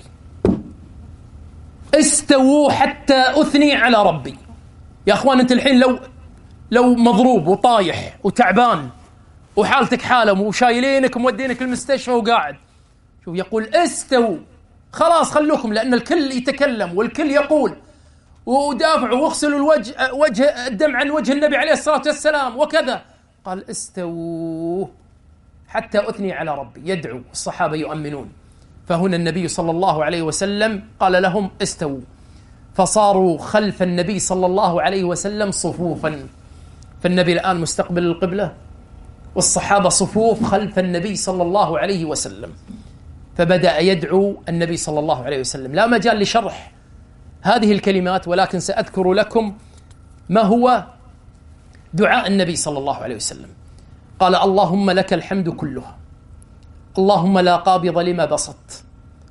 استووا حتى أثني على ربي. يا أخوان أنت الحين لو لو مضروب وطايح وتعبان وحالتك حالة وشايلينك ومودينك المستشفى وقاعد، شوف يقول استووا، خلاص خلوكم، لأن الكل يتكلم والكل يقول ودافعوا واغسلوا الوجه وجه الدم عن وجه النبي عليه الصلاة والسلام وكذا. قال: استووا حتى أثني على ربي، يدعو، الصحابة يؤمنون. فهنا النبي صلى الله عليه وسلم قال لهم: استووا، فصاروا خلف النبي صلى الله عليه وسلم صفوفا. فالنبي الآن مستقبل القبلة والصحابة صفوف خلف النبي صلى الله عليه وسلم. فبدأ يدعو النبي صلى الله عليه وسلم. لا مجال لشرح هذه الكلمات، ولكن سأذكر لكم ما هو دعاء النبي صلى الله عليه وسلم. قال: اللهم لك الحمد كله، اللهم لا قابض لما بسطت،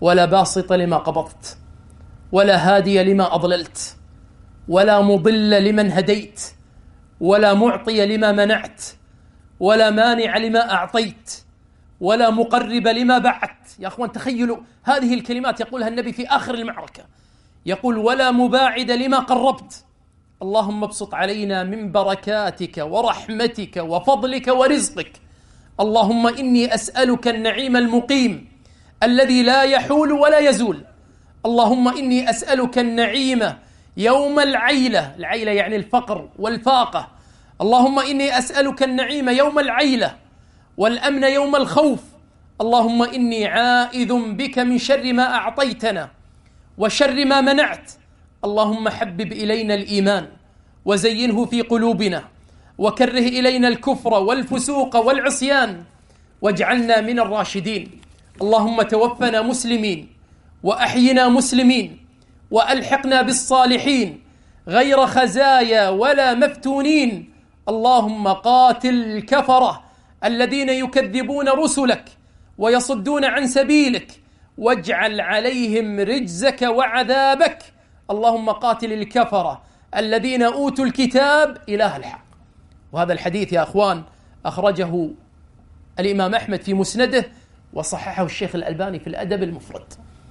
ولا باسط لما قبضت، ولا هادي لما أضللت، ولا مضل لمن هديت، ولا معطي لما منعت، ولا مانع لما أعطيت، ولا مقرب لما بعدت. يا أخوان تخيلوا هذه الكلمات يقولها النبي في آخر المعركة، يقول ولا مباعد لما قربت. اللهم ابسط علينا من بركاتك ورحمتك وفضلك ورزقك. اللهم إني أسألك النعيم المقيم الذي لا يحول ولا يزول. اللهم إني أسألك النعيم يوم العيلة، العيلة يعني الفقر والفاقة. اللهم إني أسألك النعيم يوم العيلة والأمن يوم الخوف. اللهم إني عائذ بك من شر ما أعطيتنا وشر ما منعت. اللهم حبب إلينا الإيمان وزينه في قلوبنا، وكره إلينا الكفر والفسوق والعصيان، واجعلنا من الراشدين. اللهم توفنا مسلمين وأحينا مسلمين، وألحقنا بالصالحين غير خزايا ولا مفتونين. اللهم قاتل الكفرة الذين يكذبون رسلك ويصدون عن سبيلك، واجعل عليهم رجزك وعذابك. اللهم قاتل الكفرة الذين أوتوا الكتاب إله الحق. وهذا الحديث يا أخوان أخرجه الإمام أحمد في مسنده، وصححه الشيخ الألباني في الأدب المفرد.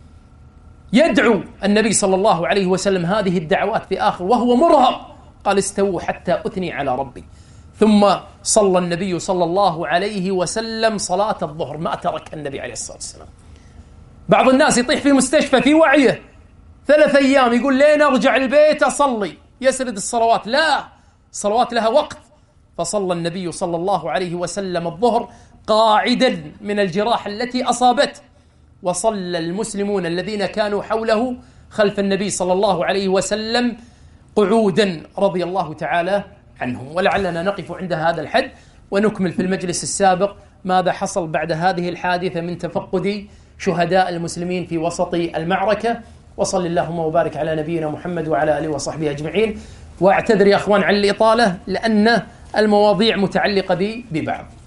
يدعو النبي صلى الله عليه وسلم هذه الدعوات في آخر وهو مرهق، قال استووا حتى أثني على ربي. ثم صلى النبي صلى الله عليه وسلم صلاة الظهر، ما ترك النبي عليه الصلاة والسلام. بعض الناس يطيح في مستشفى في وعيه ثلاث أيام يقول لين أرجع البيت أصلي، يسرد الصلوات. لا، الصلوات لها وقت. فصلى النبي صلى الله عليه وسلم الظهر قاعدا من الجراح التي أصابته، وصلى المسلمون الذين كانوا حوله خلف النبي صلى الله عليه وسلم قعودا رضي الله تعالى عنهم. ولعلنا نقف عند هذا الحد ونكمل في المجلس السابق ماذا حصل بعد هذه الحادثة من تفقد شهداء المسلمين في وسط المعركة. وصل اللهم وبارك على نبينا محمد وعلى آله وصحبه أجمعين. واعتذر يا أخوان عن الإطالة لأن المواضيع متعلقة بي ببعض.